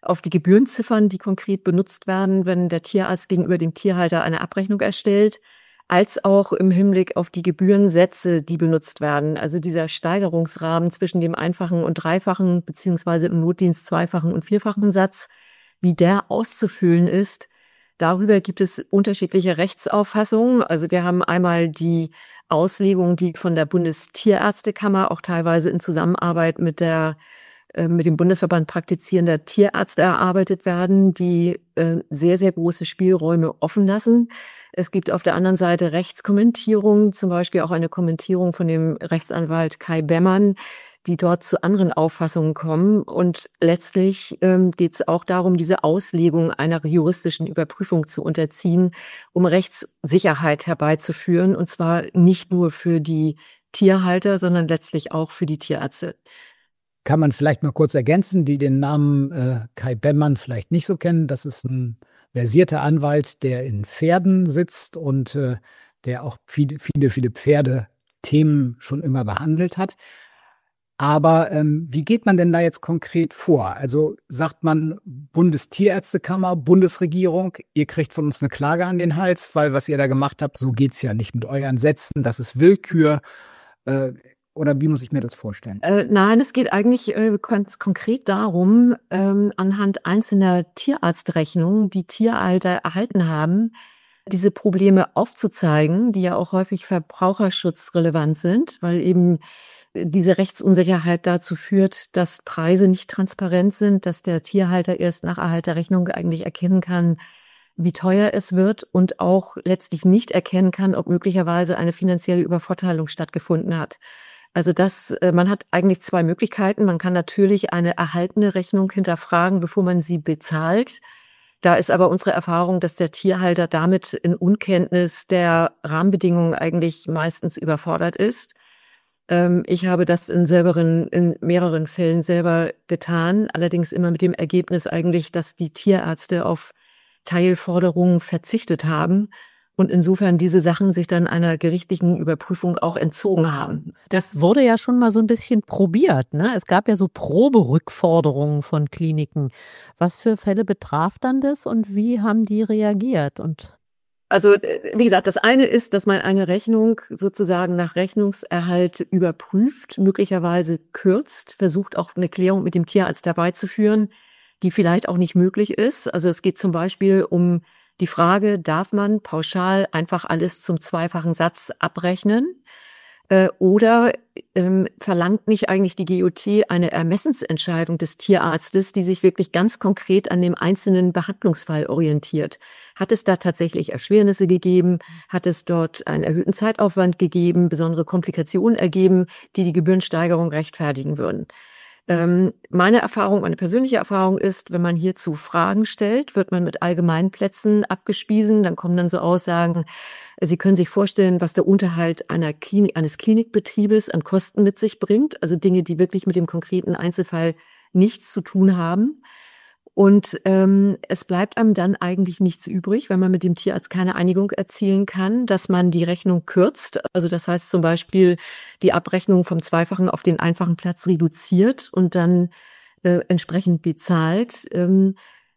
auf die Gebührenziffern, die konkret benutzt werden, wenn der Tierarzt gegenüber dem Tierhalter eine Abrechnung erstellt, als auch im Hinblick auf die Gebührensätze, die benutzt werden. Also dieser Steigerungsrahmen zwischen dem einfachen und dreifachen, beziehungsweise im Notdienst zweifachen und vierfachen Satz, wie der auszufüllen ist. Darüber gibt es unterschiedliche Rechtsauffassungen. Also wir haben einmal die Auslegung, die von der Bundestierärztekammer auch teilweise in Zusammenarbeit mit der äh, mit dem Bundesverband praktizierender Tierärzte erarbeitet werden, die äh, sehr, sehr große Spielräume offen lassen. Es gibt auf der anderen Seite Rechtskommentierungen, zum Beispiel auch eine Kommentierung von dem Rechtsanwalt Kai Bemmann, die dort zu anderen Auffassungen kommen. Und letztlich ähm, geht es auch darum, diese Auslegung einer juristischen Überprüfung zu unterziehen, um Rechtssicherheit herbeizuführen. Und zwar nicht nur für die Tierhalter, sondern letztlich auch für die Tierärzte. Kann man vielleicht mal kurz ergänzen, die den Namen äh, Kai Bemmann vielleicht nicht so kennen. Das ist ein versierter Anwalt, der in Pferden sitzt und äh, der auch viele, viele, viele Pferdethemen schon immer behandelt hat. Aber ähm, wie geht man denn da jetzt konkret vor? Also sagt man Bundestierärztekammer, Bundesregierung, ihr kriegt von uns eine Klage an den Hals, weil was ihr da gemacht habt, so geht's ja nicht mit euren Sätzen, das ist Willkür. Äh, oder wie muss ich mir das vorstellen? Äh, nein, es geht eigentlich äh, ganz konkret darum, ähm, anhand einzelner Tierarztrechnungen, die Tierhalter erhalten haben, diese Probleme aufzuzeigen, die ja auch häufig verbraucherschutzrelevant sind, weil eben diese Rechtsunsicherheit dazu führt, dass Preise nicht transparent sind, dass der Tierhalter erst nach Erhalt der Rechnung eigentlich erkennen kann, wie teuer es wird und auch letztlich nicht erkennen kann, ob möglicherweise eine finanzielle Übervorteilung stattgefunden hat. Also das, man hat eigentlich zwei Möglichkeiten. Man kann natürlich eine erhaltene Rechnung hinterfragen, bevor man sie bezahlt. Da ist aber unsere Erfahrung, dass der Tierhalter damit in Unkenntnis der Rahmenbedingungen eigentlich meistens überfordert ist. Ich habe das in, selberin, in mehreren Fällen selber getan, allerdings immer mit dem Ergebnis eigentlich, dass die Tierärzte auf Teilforderungen verzichtet haben und insofern diese Sachen sich dann einer gerichtlichen Überprüfung auch entzogen haben. Das wurde ja schon mal so ein bisschen probiert, ne? Es gab ja so Proberückforderungen von Kliniken. Was für Fälle betraf dann das und wie haben die reagiert? Und Also, wie gesagt, das eine ist, dass man eine Rechnung sozusagen nach Rechnungserhalt überprüft, möglicherweise kürzt, versucht auch eine Klärung mit dem Tierarzt herbeizuführen, die vielleicht auch nicht möglich ist. Also es geht zum Beispiel um die Frage, darf man pauschal einfach alles zum zweifachen Satz abrechnen? Äh, oder ähm, verlangt nicht eigentlich die G O T eine Ermessensentscheidung des Tierarztes, die sich wirklich ganz konkret an dem einzelnen Behandlungsfall orientiert? Hat es da tatsächlich Erschwernisse gegeben? Hat es dort einen erhöhten Zeitaufwand gegeben, besondere Komplikationen ergeben, die die Gebührensteigerung rechtfertigen würden? Ähm, meine Erfahrung, meine persönliche Erfahrung ist, wenn man hierzu Fragen stellt, wird man mit Allgemeinplätzen abgespiesen. Dann kommen dann so Aussagen, Sie können sich vorstellen, was der Unterhalt einer Klinik, eines Klinikbetriebes an Kosten mit sich bringt. Also Dinge, die wirklich mit dem konkreten Einzelfall nichts zu tun haben. Und ähm, es bleibt einem dann eigentlich nichts übrig, wenn man mit dem Tierarzt keine Einigung erzielen kann, dass man die Rechnung kürzt. Also das heißt zum Beispiel die Abrechnung vom zweifachen auf den einfachen Platz reduziert und dann äh, entsprechend bezahlt, ähm,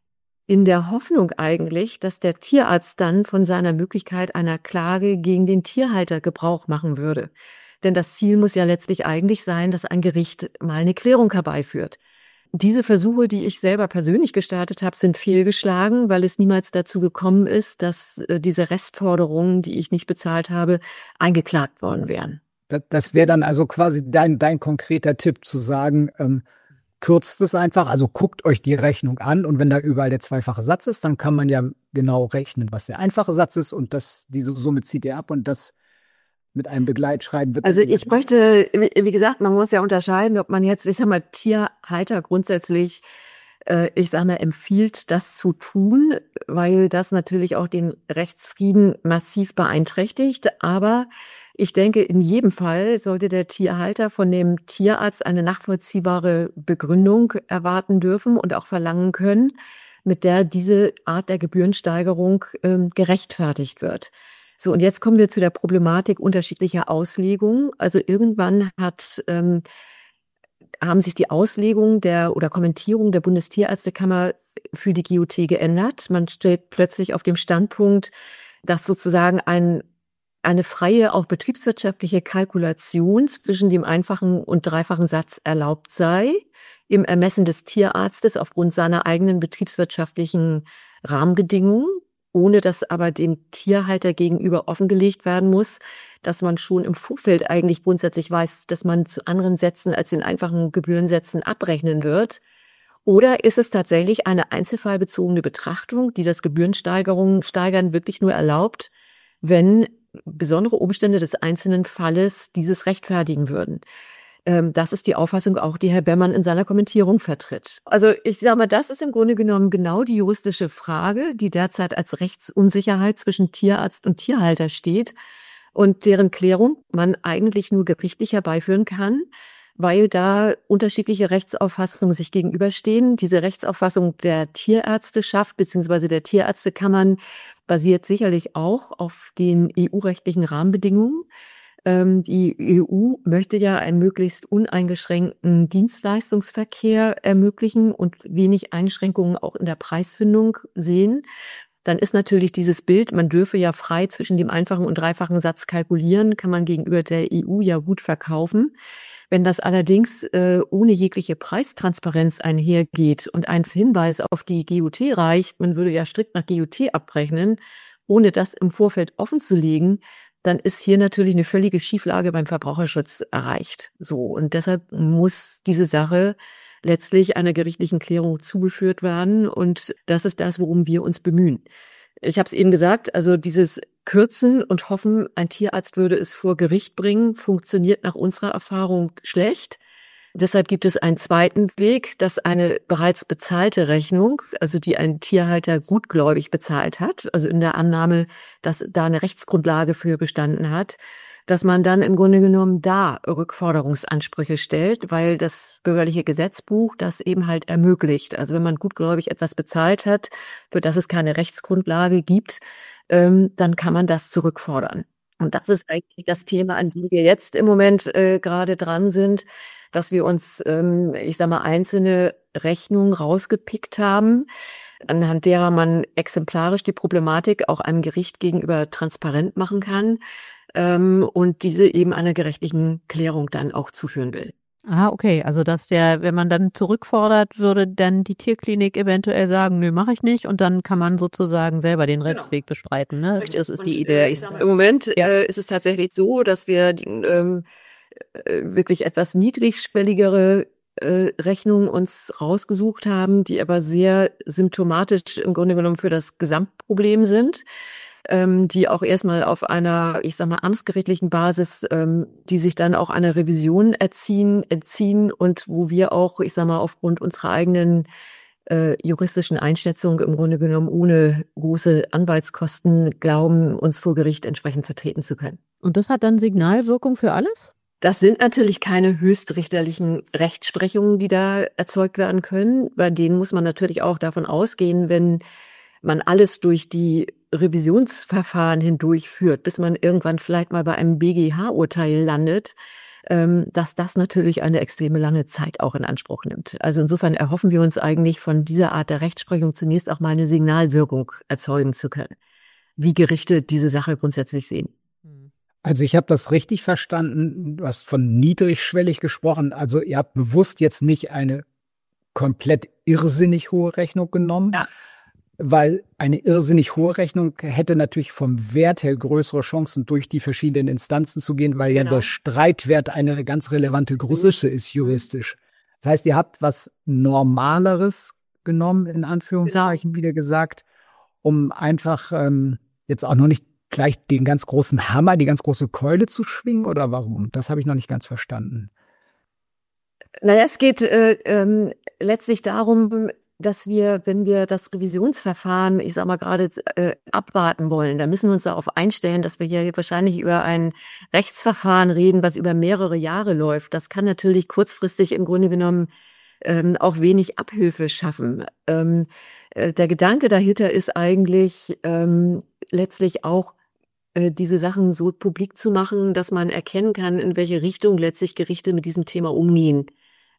in der Hoffnung eigentlich, dass der Tierarzt dann von seiner Möglichkeit einer Klage gegen den Tierhalter Gebrauch machen würde. Denn das Ziel muss ja letztlich eigentlich sein, dass ein Gericht mal eine Klärung herbeiführt. Diese Versuche, die ich selber persönlich gestartet habe, sind fehlgeschlagen, weil es niemals dazu gekommen ist, dass äh, diese Restforderungen, die ich nicht bezahlt habe, eingeklagt worden wären. Das, das wäre dann also quasi dein, dein konkreter Tipp, zu sagen, ähm, kürzt es einfach, also guckt euch die Rechnung an und wenn da überall der zweifache Satz ist, dann kann man ja genau rechnen, was der einfache Satz ist und das, diese Summe zieht ihr ab und das mit einem Begleitschreiben wird. Also ich möchte, wie gesagt, man muss ja unterscheiden, ob man jetzt, ich sag mal, Tierhalter grundsätzlich, äh, ich sag mal, empfiehlt, das zu tun, weil das natürlich auch den Rechtsfrieden massiv beeinträchtigt. Aber ich denke, in jedem Fall sollte der Tierhalter von dem Tierarzt eine nachvollziehbare Begründung erwarten dürfen und auch verlangen können, mit der diese Art der Gebührensteigerung ähm, gerechtfertigt wird. So, und jetzt kommen wir zu der Problematik unterschiedlicher Auslegungen. Also irgendwann hat ähm, haben sich die Auslegungen der oder Kommentierung der Bundestierärztekammer für die G O T geändert. Man steht plötzlich auf dem Standpunkt, dass sozusagen ein eine freie, auch betriebswirtschaftliche Kalkulation zwischen dem einfachen und dreifachen Satz erlaubt sei, im Ermessen des Tierarztes aufgrund seiner eigenen betriebswirtschaftlichen Rahmenbedingungen, ohne dass aber dem Tierhalter gegenüber offengelegt werden muss, dass man schon im Vorfeld eigentlich grundsätzlich weiß, dass man zu anderen Sätzen als den einfachen Gebührensätzen abrechnen wird. Oder ist es tatsächlich eine einzelfallbezogene Betrachtung, die das Gebührensteigerungen steigern wirklich nur erlaubt, wenn besondere Umstände des einzelnen Falles dieses rechtfertigen würden? Das ist die Auffassung auch, die Herr Bemmern in seiner Kommentierung vertritt. Also ich sage mal, das ist im Grunde genommen genau die juristische Frage, die derzeit als Rechtsunsicherheit zwischen Tierarzt und Tierhalter steht und deren Klärung man eigentlich nur gerichtlich herbeiführen kann, weil da unterschiedliche Rechtsauffassungen sich gegenüberstehen. Diese Rechtsauffassung der Tierärzteschaft bzw. der Tierärztekammern basiert sicherlich auch auf den E U-rechtlichen Rahmenbedingungen. Die E U möchte ja einen möglichst uneingeschränkten Dienstleistungsverkehr ermöglichen und wenig Einschränkungen auch in der Preisfindung sehen. Dann ist natürlich dieses Bild, man dürfe ja frei zwischen dem einfachen und dreifachen Satz kalkulieren, kann man gegenüber der E U ja gut verkaufen. Wenn das allerdings äh, ohne jegliche Preistransparenz einhergeht und ein Hinweis auf die G O T reicht, man würde ja strikt nach G O T abrechnen, ohne das im Vorfeld offen zu legen, dann ist hier natürlich eine völlige Schieflage beim Verbraucherschutz erreicht. So, und deshalb muss diese Sache letztlich einer gerichtlichen Klärung zugeführt werden. Und das ist das, worum wir uns bemühen. Ich habe es Ihnen gesagt, also dieses Kürzen und Hoffen, ein Tierarzt würde es vor Gericht bringen, funktioniert nach unserer Erfahrung schlecht. Deshalb gibt es einen zweiten Weg, dass eine bereits bezahlte Rechnung, also die ein Tierhalter gutgläubig bezahlt hat, also in der Annahme, dass da eine Rechtsgrundlage für bestanden hat, dass man dann im Grunde genommen da Rückforderungsansprüche stellt, weil das bürgerliche Gesetzbuch das eben halt ermöglicht. Also wenn man gutgläubig etwas bezahlt hat, für das es keine Rechtsgrundlage gibt, ähm, dann kann man das zurückfordern. Und das ist eigentlich das Thema, an dem wir jetzt im Moment äh, gerade dran sind, dass wir uns, ähm, ich sag mal, einzelne Rechnungen rausgepickt haben, anhand derer man exemplarisch die Problematik auch einem Gericht gegenüber transparent machen kann ähm, und diese eben einer gerichtlichen Klärung dann auch zuführen will. Ah, okay. Also dass der, wenn man dann zurückfordert, würde dann die Tierklinik eventuell sagen, nö, mache ich nicht, und dann kann man sozusagen selber den Rechtsweg genau bestreiten. Ne? Das ist die Idee. Ich, Im Moment äh, ist es tatsächlich so, dass wir ähm, wirklich etwas niedrigschwelligere äh, Rechnungen uns rausgesucht haben, die aber sehr symptomatisch im Grunde genommen für das Gesamtproblem sind, ähm, die auch erstmal auf einer, ich sag mal, amtsgerichtlichen Basis, ähm, die sich dann auch einer Revision erziehen, entziehen und wo wir auch, ich sag mal, aufgrund unserer eigenen äh, juristischen Einschätzung im Grunde genommen ohne große Anwaltskosten glauben, uns vor Gericht entsprechend vertreten zu können. Und das hat dann Signalwirkung für alles? Das sind natürlich keine höchstrichterlichen Rechtsprechungen, die da erzeugt werden können. Bei denen muss man natürlich auch davon ausgehen, wenn man alles durch die Revisionsverfahren hindurchführt, bis man irgendwann vielleicht mal bei einem B G H-Urteil landet, dass das natürlich eine extreme lange Zeit auch in Anspruch nimmt. Also insofern erhoffen wir uns eigentlich von dieser Art der Rechtsprechung zunächst auch mal eine Signalwirkung erzeugen zu können, wie Gerichte diese Sache grundsätzlich sehen. Also ich habe das richtig verstanden, du hast von niedrigschwellig gesprochen, also ihr habt bewusst jetzt nicht eine komplett irrsinnig hohe Rechnung genommen, ja. Weil eine irrsinnig hohe Rechnung hätte natürlich vom Wert her größere Chancen, durch die verschiedenen Instanzen zu gehen, weil genau. ja der Streitwert eine ganz relevante Größe mhm. ist juristisch. Das heißt, ihr habt was Normaleres genommen, in Anführungszeichen, genau. wieder gesagt, um einfach ähm, jetzt auch noch nicht gleich den ganz großen Hammer, die ganz große Keule zu schwingen, oder warum? Das habe ich noch nicht ganz verstanden. Naja, es geht äh, ähm, letztlich darum, dass wir, wenn wir das Revisionsverfahren, ich sag mal gerade, äh, abwarten wollen, dann müssen wir uns darauf einstellen, dass wir hier wahrscheinlich über ein Rechtsverfahren reden, was über mehrere Jahre läuft. Das kann natürlich kurzfristig im Grunde genommen ähm, auch wenig Abhilfe schaffen. Ähm, äh, der Gedanke dahinter ist eigentlich ähm, letztlich auch, diese Sachen so publik zu machen, dass man erkennen kann, in welche Richtung letztlich Gerichte mit diesem Thema umgehen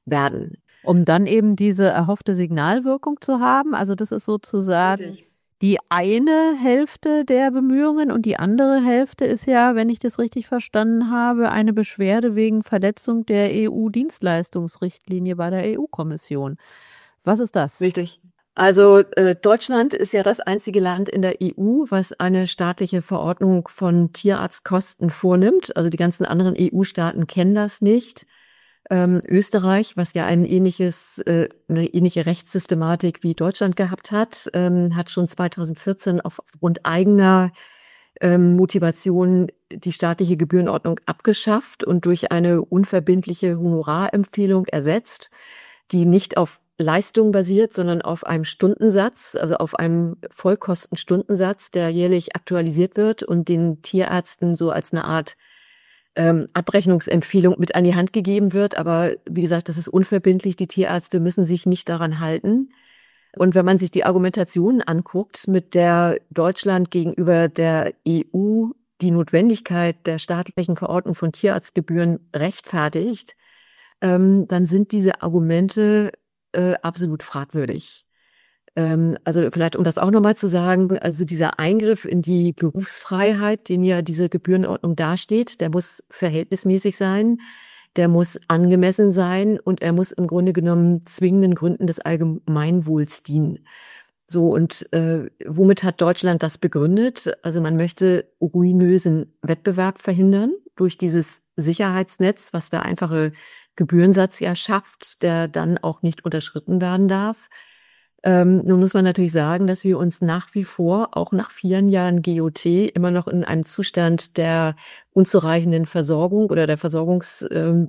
werden. Um dann eben diese erhoffte Signalwirkung zu haben. Also das ist sozusagen Richtig. Die eine Hälfte der Bemühungen und die andere Hälfte ist ja, wenn ich das richtig verstanden habe, eine Beschwerde wegen Verletzung der E U-Dienstleistungsrichtlinie bei der E U-Kommission. Was ist das? Richtig. Also äh, Deutschland ist ja das einzige Land in der E U, was eine staatliche Verordnung von Tierarztkosten vornimmt. Also die ganzen anderen E U-Staaten kennen das nicht. Ähm, Österreich, was ja ein ähnliches, äh, eine ähnliche Rechtssystematik wie Deutschland gehabt hat, ähm, hat schon zweitausendvierzehn aufgrund eigener ähm, Motivation die staatliche Gebührenordnung abgeschafft und durch eine unverbindliche Honorarempfehlung ersetzt, die nicht auf Leistung basiert, sondern auf einem Stundensatz, also auf einem Vollkostenstundensatz, der jährlich aktualisiert wird und den Tierärzten so als eine Art ähm, Abrechnungsempfehlung mit an die Hand gegeben wird. Aber wie gesagt, das ist unverbindlich. Die Tierärzte müssen sich nicht daran halten. Und wenn man sich die Argumentation anguckt, mit der Deutschland gegenüber der E U die Notwendigkeit der staatlichen Verordnung von Tierarztgebühren rechtfertigt, ähm, dann sind diese Argumente äh, absolut fragwürdig. Ähm, also vielleicht, um das auch nochmal zu sagen, also dieser Eingriff in die Berufsfreiheit, den ja diese Gebührenordnung dasteht, der muss verhältnismäßig sein, der muss angemessen sein und er muss im Grunde genommen zwingenden Gründen des Allgemeinwohls dienen. So, und äh, womit hat Deutschland das begründet? Also man möchte ruinösen Wettbewerb verhindern durch dieses Sicherheitsnetz, was der einfache Gebührensatz ja schafft, der dann auch nicht unterschritten werden darf. Ähm, nun muss man natürlich sagen, dass wir uns nach wie vor, auch nach vielen Jahren G O T, immer noch in einem Zustand der unzureichenden Versorgung oder der Versorgungsmangels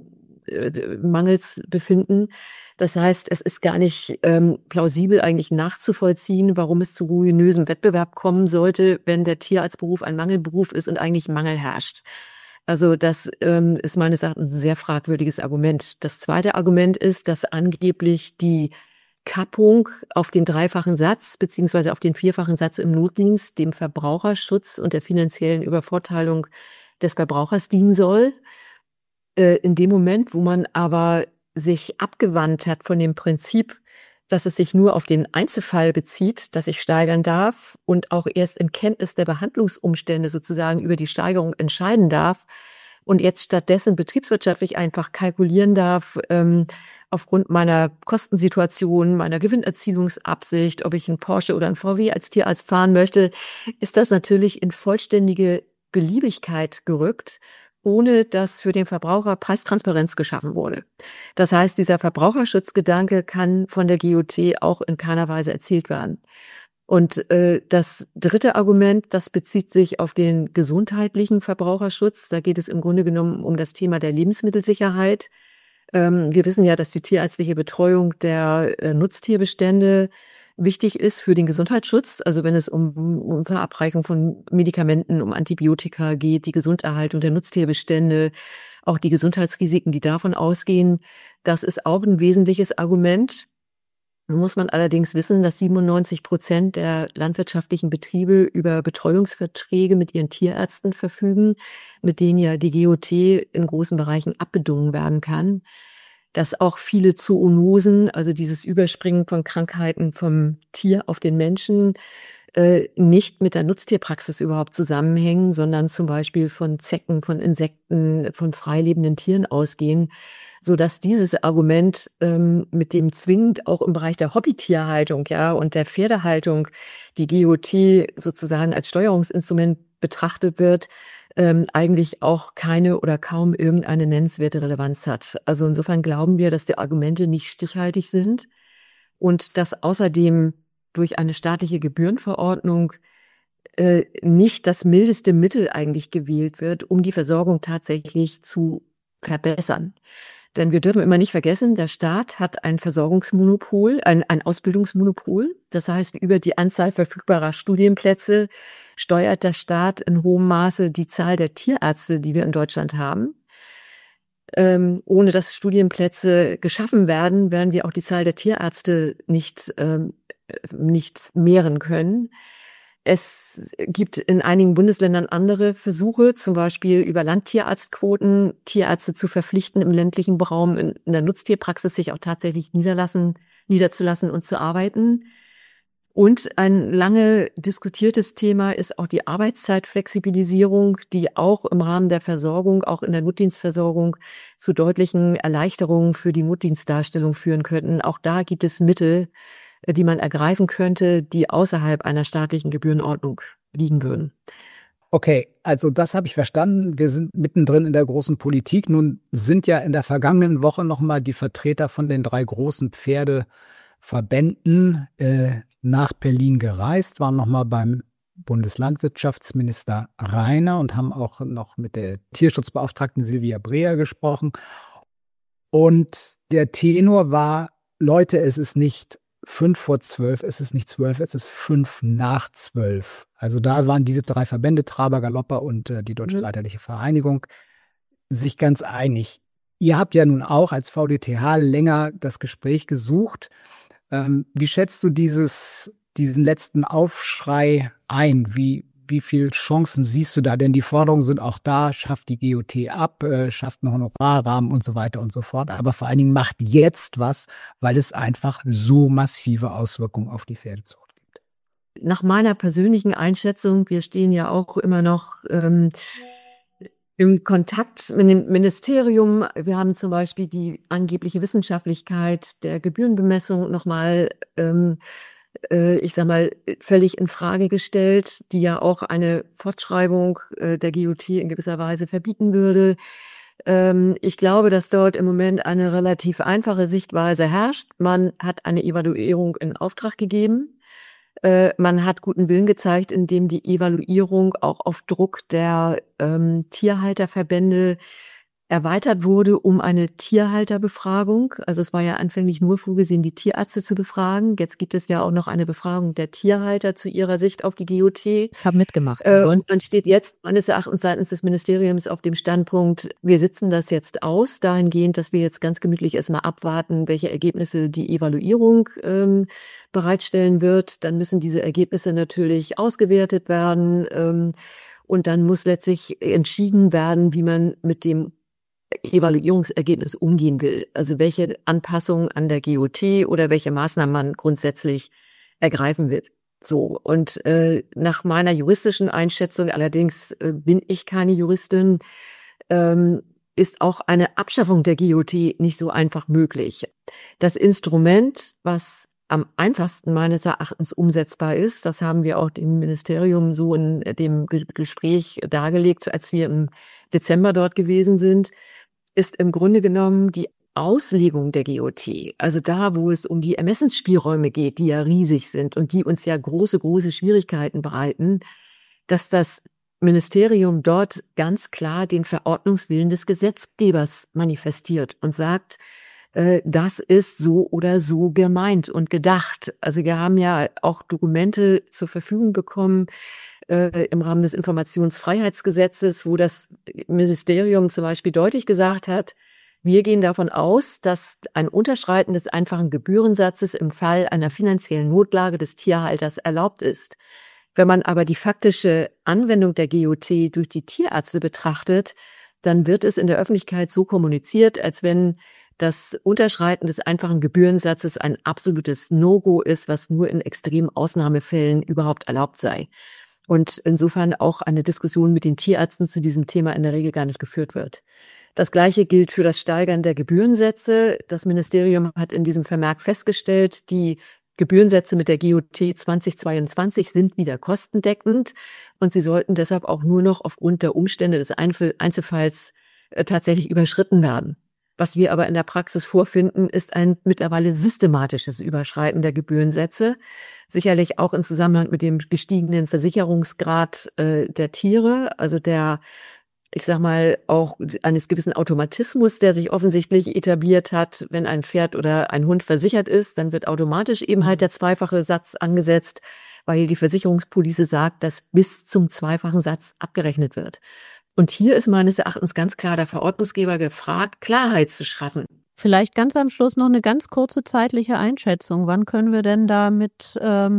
ähm, äh, befinden. Das heißt, es ist gar nicht ähm, plausibel eigentlich nachzuvollziehen, warum es zu ruinösem Wettbewerb kommen sollte, wenn der Tierarztberuf ein Mangelberuf ist und eigentlich Mangel herrscht. Also das ähm, ist meines Erachtens ein sehr fragwürdiges Argument. Das zweite Argument ist, dass angeblich die Kappung auf den dreifachen Satz beziehungsweise auf den vierfachen Satz im Notdienst dem Verbraucherschutz und der finanziellen Übervorteilung des Verbrauchers dienen soll. Äh, in dem Moment, wo man aber sich abgewandt hat von dem Prinzip, dass es sich nur auf den Einzelfall bezieht, dass ich steigern darf und auch erst in Kenntnis der Behandlungsumstände sozusagen über die Steigerung entscheiden darf und jetzt stattdessen betriebswirtschaftlich einfach kalkulieren darf, ähm, aufgrund meiner Kostensituation, meiner Gewinnerzielungsabsicht, ob ich einen Porsche oder einen V W als Tierarzt fahren möchte, ist das natürlich in vollständige Beliebigkeit gerückt, ohne dass für den Verbraucher Preistransparenz geschaffen wurde. Das heißt, dieser Verbraucherschutzgedanke kann von der G O T auch in keiner Weise erzielt werden. Und äh, das dritte Argument, das bezieht sich auf den gesundheitlichen Verbraucherschutz. Da geht es im Grunde genommen um das Thema der Lebensmittelsicherheit. Ähm, wir wissen ja, dass die tierärztliche Betreuung der äh, Nutztierbestände wichtig ist für den Gesundheitsschutz. Also wenn es um, um Verabreichung von Medikamenten, um Antibiotika geht, die Gesunderhaltung der Nutztierbestände, auch die Gesundheitsrisiken, die davon ausgehen, das ist auch ein wesentliches Argument. Nun muss man allerdings wissen, dass siebenundneunzig Prozent der landwirtschaftlichen Betriebe über Betreuungsverträge mit ihren Tierärzten verfügen, mit denen ja die G O T in großen Bereichen abbedungen werden kann. Dass auch viele Zoonosen, also dieses Überspringen von Krankheiten vom Tier auf den Menschen, äh, nicht mit der Nutztierpraxis überhaupt zusammenhängen, sondern zum Beispiel von Zecken, von Insekten, von freilebenden Tieren ausgehen, so dass dieses Argument ähm, mit dem zwingend auch im Bereich der Hobbytierhaltung, ja, und der Pferdehaltung die G O T sozusagen als Steuerungsinstrument betrachtet wird, ähm, eigentlich auch keine oder kaum irgendeine nennenswerte Relevanz hat. Also insofern glauben wir, dass die Argumente nicht stichhaltig sind und dass außerdem durch eine staatliche Gebührenverordnung äh, nicht das mildeste Mittel eigentlich gewählt wird, um die Versorgung tatsächlich zu verbessern. Denn wir dürfen immer nicht vergessen, der Staat hat ein Versorgungsmonopol, ein, ein Ausbildungsmonopol. Das heißt, über die Anzahl verfügbarer Studienplätze steuert der Staat in hohem Maße die Zahl der Tierärzte, die wir in Deutschland haben. Ähm, ohne dass Studienplätze geschaffen werden, werden wir auch die Zahl der Tierärzte nicht, ähm, nicht mehren können. Es gibt in einigen Bundesländern andere Versuche, zum Beispiel über Landtierarztquoten Tierärzte zu verpflichten, im ländlichen Raum in, in der Nutztierpraxis sich auch tatsächlich niederlassen, niederzulassen und zu arbeiten. Und ein lange diskutiertes Thema ist auch die Arbeitszeitflexibilisierung, die auch im Rahmen der Versorgung, auch in der Notdienstversorgung, zu deutlichen Erleichterungen für die Notdienstdarstellung führen könnten. Auch da gibt es Mittel, die man ergreifen könnte, die außerhalb einer staatlichen Gebührenordnung liegen würden. Okay, also das habe ich verstanden. Wir sind mittendrin in der großen Politik. Nun sind ja in der vergangenen Woche nochmal die Vertreter von den drei großen Pferdeverbänden äh, nach Berlin gereist, waren nochmal beim Bundeslandwirtschaftsminister Reiner und haben auch noch mit der Tierschutzbeauftragten Silvia Breher gesprochen. Und der Tenor war, Leute, es ist nicht fünf vor zwölf, es ist nicht zwölf, es ist fünf nach zwölf. Also da waren diese drei Verbände, Traber, Galopper und äh, die Deutsche Reiterliche Vereinigung, sich ganz einig. Ihr habt ja nun auch als V D T H länger das Gespräch gesucht. Ähm, wie schätzt du dieses, diesen letzten Aufschrei ein? Wie, wie viele Chancen siehst du da? Denn die Forderungen sind auch da, schafft die G O T ab, äh, schafft einen Honorarrahmen und so weiter und so fort. Aber vor allen Dingen macht jetzt was, weil es einfach so massive Auswirkungen auf die Pferdezucht gibt. Nach meiner persönlichen Einschätzung, wir stehen ja auch immer noch ähm, im Kontakt mit dem Ministerium. Wir haben zum Beispiel die angebliche Wissenschaftlichkeit der Gebührenbemessung nochmal, ähm, äh, ich sag mal, völlig in Frage gestellt, die ja auch eine Fortschreibung äh, der G O T in gewisser Weise verbieten würde. Ähm, ich glaube, dass dort im Moment eine relativ einfache Sichtweise herrscht. Man hat eine Evaluierung in Auftrag gegeben. Man hat guten Willen gezeigt, indem die Evaluierung auch auf Druck der ähm, Tierhalterverbände erweitert wurde um eine Tierhalterbefragung. Also es war ja anfänglich nur vorgesehen, die Tierärzte zu befragen. Jetzt gibt es ja auch noch eine Befragung der Tierhalter zu ihrer Sicht auf die G O T. Ich habe mitgemacht. Äh, und man steht jetzt meines Erachtens seitens des Ministeriums auf dem Standpunkt, wir sitzen das jetzt aus, dahingehend, dass wir jetzt ganz gemütlich erstmal abwarten, welche Ergebnisse die Evaluierung ähm, bereitstellen wird. Dann müssen diese Ergebnisse natürlich ausgewertet werden. Ähm, und dann muss letztlich entschieden werden, wie man mit dem Evaluierungsergebnis umgehen will. Also welche Anpassungen an der G O T oder welche Maßnahmen man grundsätzlich ergreifen will. So, und äh, nach meiner juristischen Einschätzung, allerdings äh, bin ich keine Juristin, ähm, ist auch eine Abschaffung der G O T nicht so einfach möglich. Das Instrument, was am einfachsten meines Erachtens umsetzbar ist, das haben wir auch dem Ministerium so in dem Gespräch dargelegt, als wir im Dezember dort gewesen sind, ist im Grunde genommen die Auslegung der G O T, also da, wo es um die Ermessensspielräume geht, die ja riesig sind und die uns ja große, große Schwierigkeiten bereiten, dass das Ministerium dort ganz klar den Verordnungswillen des Gesetzgebers manifestiert und sagt, äh, das ist so oder so gemeint und gedacht. Also wir haben ja auch Dokumente zur Verfügung bekommen, äh, im Rahmen des Informationsfreiheitsgesetzes, wo das Ministerium zum Beispiel deutlich gesagt hat, wir gehen davon aus, dass ein Unterschreiten des einfachen Gebührensatzes im Fall einer finanziellen Notlage des Tierhalters erlaubt ist. Wenn man aber die faktische Anwendung der G O T durch die Tierärzte betrachtet, dann wird es in der Öffentlichkeit so kommuniziert, als wenn das Unterschreiten des einfachen Gebührensatzes ein absolutes No-Go ist, was nur in extremen Ausnahmefällen überhaupt erlaubt sei. Und insofern auch eine Diskussion mit den Tierärzten zu diesem Thema in der Regel gar nicht geführt wird. Das Gleiche gilt für das Steigern der Gebührensätze. Das Ministerium hat in diesem Vermerk festgestellt, die Gebührensätze mit der G O T zweitausendzweiundzwanzig sind wieder kostendeckend und sie sollten deshalb auch nur noch aufgrund der Umstände des Einzelfalls äh, tatsächlich überschritten werden. Was wir aber in der Praxis vorfinden, ist ein mittlerweile systematisches Überschreiten der Gebührensätze, sicherlich auch im Zusammenhang mit dem gestiegenen Versicherungsgrad äh, der Tiere, also der, ich sag mal, auch eines gewissen Automatismus, der sich offensichtlich etabliert hat. Wenn ein Pferd oder ein Hund versichert ist, dann wird automatisch eben halt der zweifache Satz angesetzt, weil die Versicherungspolice sagt, dass bis zum zweifachen Satz abgerechnet wird. Und hier ist meines Erachtens ganz klar der Verordnungsgeber gefragt, Klarheit zu schaffen. Vielleicht ganz am Schluss noch eine ganz kurze zeitliche Einschätzung. Wann können wir denn da mit ähm,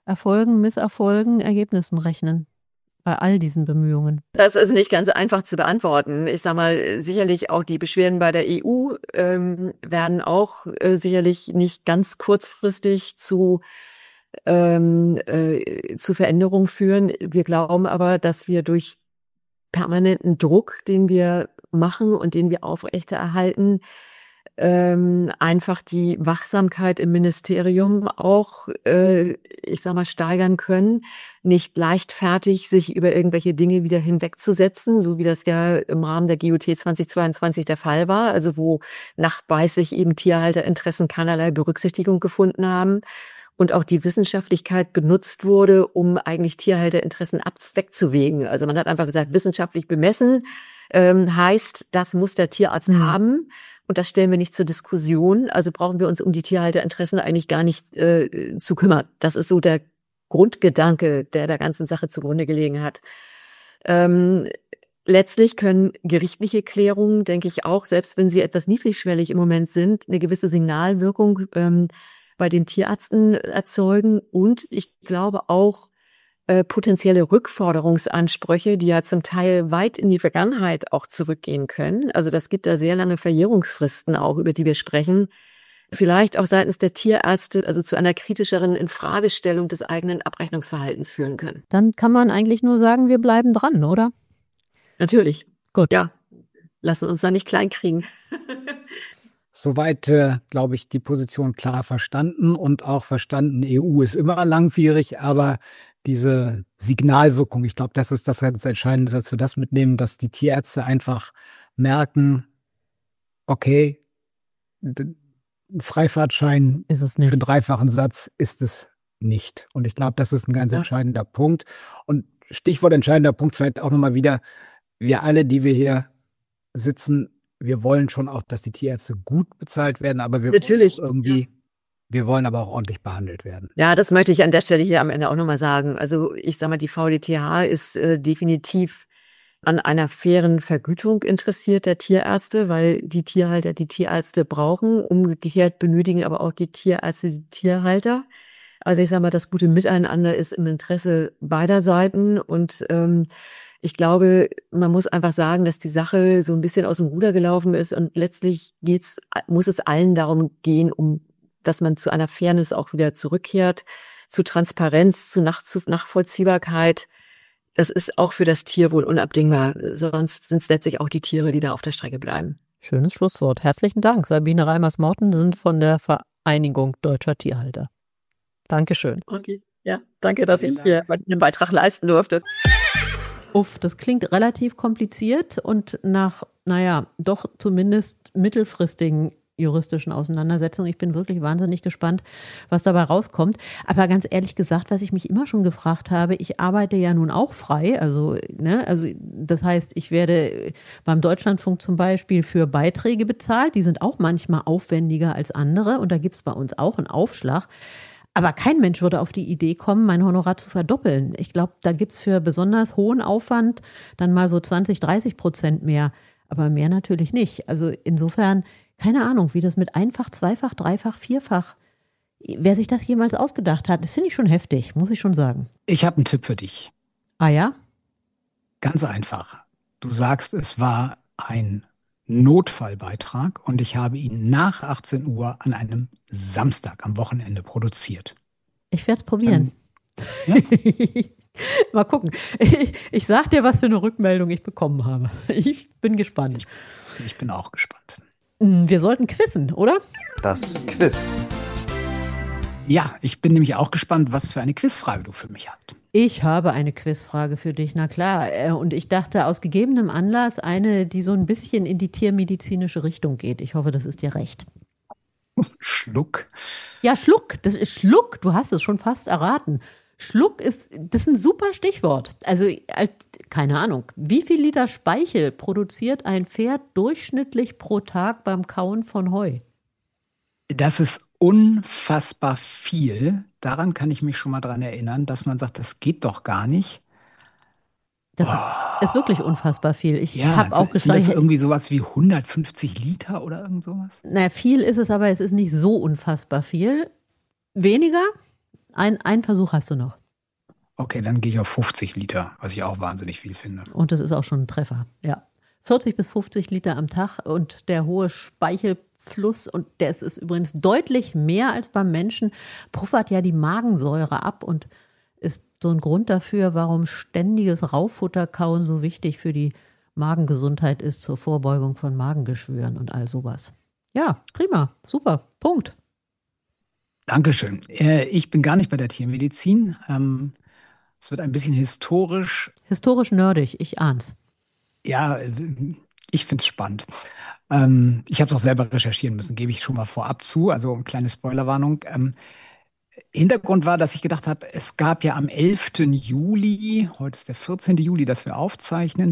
Erfolgen, Misserfolgen, Ergebnissen rechnen bei all diesen Bemühungen? Das ist nicht ganz einfach zu beantworten. Ich sag mal, sicherlich auch die Beschwerden bei der E U ähm, werden auch äh, sicherlich nicht ganz kurzfristig zu ähm, äh, zu Veränderungen führen. Wir glauben aber, dass wir durch permanenten Druck, den wir machen und den wir aufrechterhalten, ähm, einfach die Wachsamkeit im Ministerium auch, äh, ich sag mal, steigern können, nicht leichtfertig sich über irgendwelche Dinge wieder hinwegzusetzen, so wie das ja im Rahmen der G O T zweitausendzweiundzwanzig der Fall war, also wo nachweislich eben Tierhalterinteressen keinerlei Berücksichtigung gefunden haben und auch die Wissenschaftlichkeit genutzt wurde, um eigentlich Tierhalterinteressen wegzuwägen. Also man hat einfach gesagt, wissenschaftlich bemessen ähm, heißt, das muss der Tierarzt mhm. haben. Und das stellen wir nicht zur Diskussion. Also brauchen wir uns um die Tierhalterinteressen eigentlich gar nicht äh, zu kümmern. Das ist so der Grundgedanke, der der ganzen Sache zugrunde gelegen hat. Ähm, letztlich können gerichtliche Klärungen, denke ich auch, selbst wenn sie etwas niedrigschwellig im Moment sind, eine gewisse Signalwirkung ähm, bei den Tierärzten erzeugen. Und ich glaube auch, Äh, potenzielle Rückforderungsansprüche, die ja zum Teil weit in die Vergangenheit auch zurückgehen können. Also das gibt da sehr lange Verjährungsfristen auch, über die wir sprechen. Vielleicht auch seitens der Tierärzte, also zu einer kritischeren Infragestellung des eigenen Abrechnungsverhaltens führen können. Dann kann man eigentlich nur sagen, wir bleiben dran, oder? Natürlich. Gut. Ja, lassen uns da nicht kleinkriegen. Soweit, äh, glaube ich, die Position klar verstanden und auch verstanden, E U ist immer langwierig, aber diese Signalwirkung, ich glaube, das ist das ganz Entscheidende, dass wir das mitnehmen, dass die Tierärzte einfach merken, okay, ein Freifahrtschein ist es nicht. für einen dreifachen Satz ist es nicht. Und ich glaube, das ist ein ganz Ja. entscheidender Punkt. Und Stichwort entscheidender Punkt vielleicht auch nochmal wieder, wir alle, die wir hier sitzen, wir wollen schon auch, dass die Tierärzte gut bezahlt werden, aber wir Natürlich, wollen irgendwie, wir wollen aber auch ordentlich behandelt werden. Ja, das möchte ich an der Stelle hier am Ende auch nochmal sagen. Also ich sag mal, die V D T H ist äh, definitiv an einer fairen Vergütung interessiert der Tierärzte, weil die Tierhalter die Tierärzte brauchen. Umgekehrt benötigen aber auch die Tierärzte die Tierhalter. Also ich sag mal, das gute Miteinander ist im Interesse beider Seiten und ähm, ich glaube, man muss einfach sagen, dass die Sache so ein bisschen aus dem Ruder gelaufen ist und letztlich geht's, muss es allen darum gehen, um, dass man zu einer Fairness auch wieder zurückkehrt, zu Transparenz, zu Nach- zu Nachvollziehbarkeit. Das ist auch für das Tierwohl unabdingbar. Sonst sind es letztlich auch die Tiere, die da auf der Strecke bleiben. Schönes Schlusswort. Herzlichen Dank, Sabine Reimers-Morten von der Vereinigung Deutscher Tierhalter. Dankeschön. Okay, ja, danke, dass ich hier einen Beitrag leisten durfte. Uff, das klingt relativ kompliziert und nach, naja, doch zumindest mittelfristigen juristischen Auseinandersetzungen. Ich bin wirklich wahnsinnig gespannt, was dabei rauskommt. Aber ganz ehrlich gesagt, was ich mich immer schon gefragt habe, ich arbeite ja nun auch frei. Also, ne, also das heißt, ich werde beim Deutschlandfunk zum Beispiel für Beiträge bezahlt. Die sind auch manchmal aufwendiger als andere und da gibt's bei uns auch einen Aufschlag. Aber kein Mensch würde auf die Idee kommen, mein Honorar zu verdoppeln. Ich glaube, da gibt's für besonders hohen Aufwand dann mal so zwanzig, dreißig Prozent mehr. Aber mehr natürlich nicht. Also insofern, keine Ahnung, wie das mit einfach, zweifach, dreifach, vierfach, wer sich das jemals ausgedacht hat, das finde ich schon heftig, muss ich schon sagen. Ich habe einen Tipp für dich. Ah ja? Ganz einfach. Du sagst, es war ein Notfallbeitrag und ich habe ihn nach achtzehn Uhr an einem Samstag am Wochenende produziert. Ich werde es probieren. Ähm, ja. Mal gucken. Ich, ich sag dir, was für eine Rückmeldung ich bekommen habe. Ich bin gespannt. Ich, ich bin auch gespannt. Wir sollten quizzen, oder? Das Quiz. Ja, ich bin nämlich auch gespannt, was für eine Quizfrage du für mich hast. Ich habe eine Quizfrage für dich, na klar. Und ich dachte aus gegebenem Anlass eine, die so ein bisschen in die tiermedizinische Richtung geht. Ich hoffe, das ist dir recht. Schluck. Ja, Schluck, das ist Schluck. Du hast es schon fast erraten. Schluck ist, das ist ein super Stichwort. Also, keine Ahnung, wie viel Liter Speichel produziert ein Pferd durchschnittlich pro Tag beim Kauen von Heu? Das ist unfassbar viel. Daran kann ich mich schon mal dran erinnern, dass man sagt, das geht doch gar nicht. Das oh. ist wirklich unfassbar viel. Ich ja, habe auch ist das irgendwie sowas wie hundertfünfzig Liter oder irgend sowas? Na, viel ist es, aber es ist nicht so unfassbar viel. Weniger, Ein, ein Versuch hast du noch. Okay, dann gehe ich auf fünfzig Liter, was ich auch wahnsinnig viel finde. Und das ist auch schon ein Treffer, ja. vierzig bis fünfzig Liter am Tag und der hohe Speichelfluss, und der ist, ist übrigens deutlich mehr als beim Menschen, puffert ja die Magensäure ab und ist so ein Grund dafür, warum ständiges Raufutterkauen so wichtig für die Magengesundheit ist, zur Vorbeugung von Magengeschwüren und all sowas. Ja, prima, super, Punkt. Dankeschön. Äh, ich bin gar nicht bei der Tiermedizin. Ähm, es wird ein bisschen historisch. Historisch nerdig, ich ahn's. Ja, ich finde es spannend. Ähm, ich habe es auch selber recherchieren müssen, gebe ich schon mal vorab zu. Also eine kleine Spoilerwarnung. Ähm, Hintergrund war, dass ich gedacht habe, es gab ja am elften Juli, heute ist der vierzehnte Juli, dass wir aufzeichnen,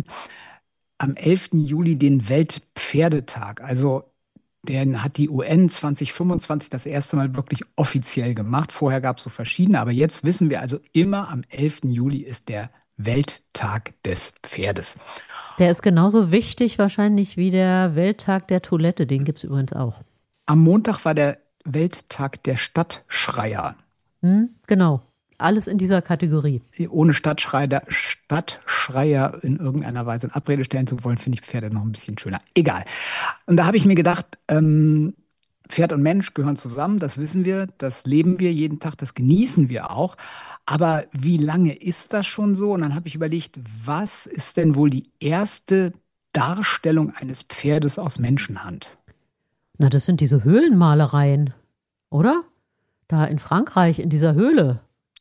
am elften Juli den Weltpferdetag. Also den hat die U N zwanzig fünfundzwanzig das erste Mal wirklich offiziell gemacht. Vorher gab es so verschiedene, aber jetzt wissen wir also immer, am elften Juli ist der Welttag des Pferdes. Der ist genauso wichtig wahrscheinlich wie der Welttag der Toilette, den gibt es übrigens auch. Am Montag war der Welttag der Stadtschreier. Hm, genau, alles in dieser Kategorie. Ohne Stadtschreier, Stadtschreier in irgendeiner Weise in Abrede stellen zu wollen, finde ich Pferde noch ein bisschen schöner. Egal. Und da habe ich mir gedacht, ähm, Pferd und Mensch gehören zusammen, das wissen wir, das leben wir jeden Tag, das genießen wir auch. Aber wie lange ist das schon so? Und dann habe ich überlegt, was ist denn wohl die erste Darstellung eines Pferdes aus Menschenhand? Na, das sind diese Höhlenmalereien, oder? Da in Frankreich, in dieser Höhle.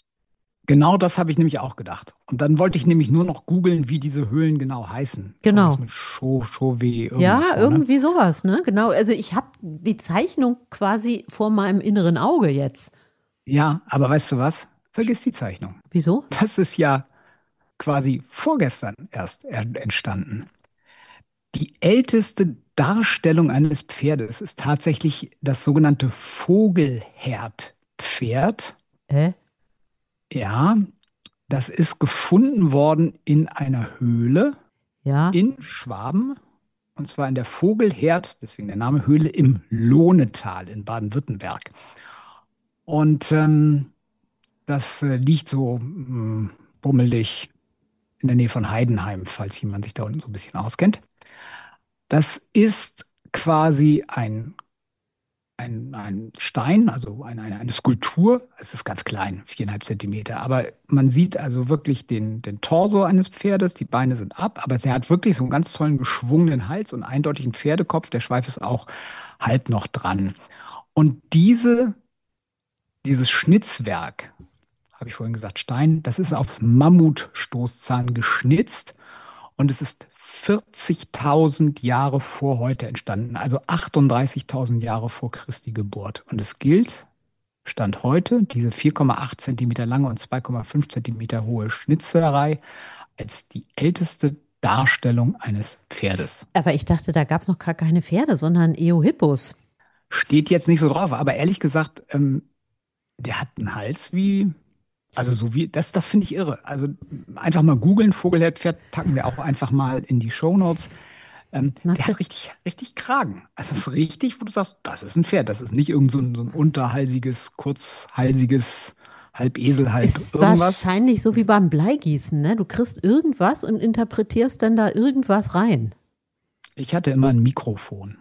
Genau das habe ich nämlich auch gedacht. Und dann wollte ich nämlich nur noch googeln, wie diese Höhlen genau heißen. Genau. Irgendwas mit Chau- Chauvet, irgendwas Ja, vorne. irgendwie sowas, ne? Genau. Also ich habe die Zeichnung quasi vor meinem inneren Auge jetzt. Ja, aber weißt du was? Vergiss die Zeichnung. Wieso? Das ist ja quasi vorgestern erst entstanden. Die älteste Darstellung eines Pferdes ist tatsächlich das sogenannte Vogelherdpferd. Äh? Ja, das ist gefunden worden in einer Höhle Ja. in Schwaben. Und zwar in der Vogelherd, deswegen der Name Höhle, im Lohnetal in Baden-Württemberg. Und ähm, das äh, liegt so mh, bummelig in der Nähe von Heidenheim, falls jemand sich da unten so ein bisschen auskennt. Das ist quasi ein, ein, ein Stein, also eine, eine, eine Skulptur. Es ist ganz klein, viereinhalb Zentimeter. Aber man sieht also wirklich den, den Torso eines Pferdes. Die Beine sind ab, aber er hat wirklich so einen ganz tollen geschwungenen Hals und eindeutig einen Pferdekopf. Der Schweif ist auch halb noch dran. Und diese, dieses Schnitzwerk, habe ich vorhin gesagt, Stein, das ist aus Mammutstoßzahn geschnitzt und es ist vierzigtausend Jahre vor heute entstanden, also achtunddreißigtausend Jahre vor Christi Geburt. Und es gilt, Stand heute, diese vier Komma acht Zentimeter lange und zwei Komma fünf Zentimeter hohe Schnitzerei als die älteste Darstellung eines Pferdes. Aber ich dachte, da gab es noch gar keine Pferde, sondern Eohippos. Steht jetzt nicht so drauf, aber ehrlich gesagt, ähm, der hat einen Hals wie... Also so wie, das, das finde ich irre. Also einfach mal googeln, Vogelherdpferd packen wir auch einfach mal in die Shownotes. Ähm, Na, der hat richtig, richtig Kragen. Also das ist richtig, wo du sagst, das ist ein Pferd. Das ist nicht irgend so ein, so ein unterhalsiges, kurzhalsiges, halb Esel, halb Ist irgendwas. wahrscheinlich so wie beim Bleigießen, ne? Du kriegst irgendwas und interpretierst dann da irgendwas rein. Ich hatte immer ein Mikrofon.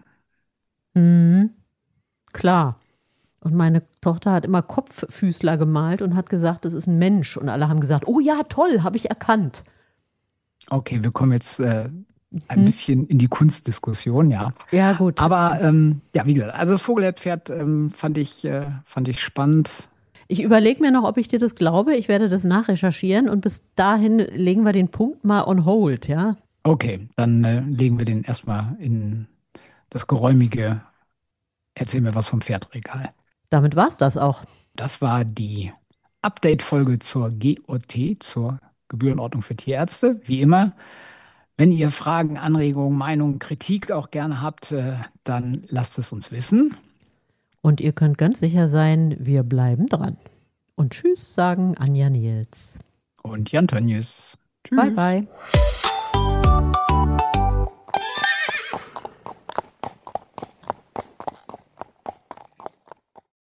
Mhm. Klar. Und meine Tochter hat immer Kopffüßler gemalt und hat gesagt, das ist ein Mensch. Und alle haben gesagt, oh ja, toll, habe ich erkannt. Okay, wir kommen jetzt äh, ein mhm. bisschen in die Kunstdiskussion, ja. Ja, gut. Aber ähm, ja, wie gesagt, also das Vogelherdpferd ähm, fand ich, äh, fand ich spannend. Ich überlege mir noch, ob ich dir das glaube. Ich werde das nachrecherchieren und bis dahin legen wir den Punkt mal on hold, ja? Okay, dann äh, legen wir den erstmal in das geräumige Erzähl mir was vom Pferdregal. Damit war es das auch. Das war die Update-Folge zur G O T, zur Gebührenordnung für Tierärzte. Wie immer, wenn ihr Fragen, Anregungen, Meinungen, Kritik auch gerne habt, dann lasst es uns wissen. Und ihr könnt ganz sicher sein, wir bleiben dran. Und tschüss sagen Anja Niels. Und Jan Tönnies. Tschüss. Bye, bye.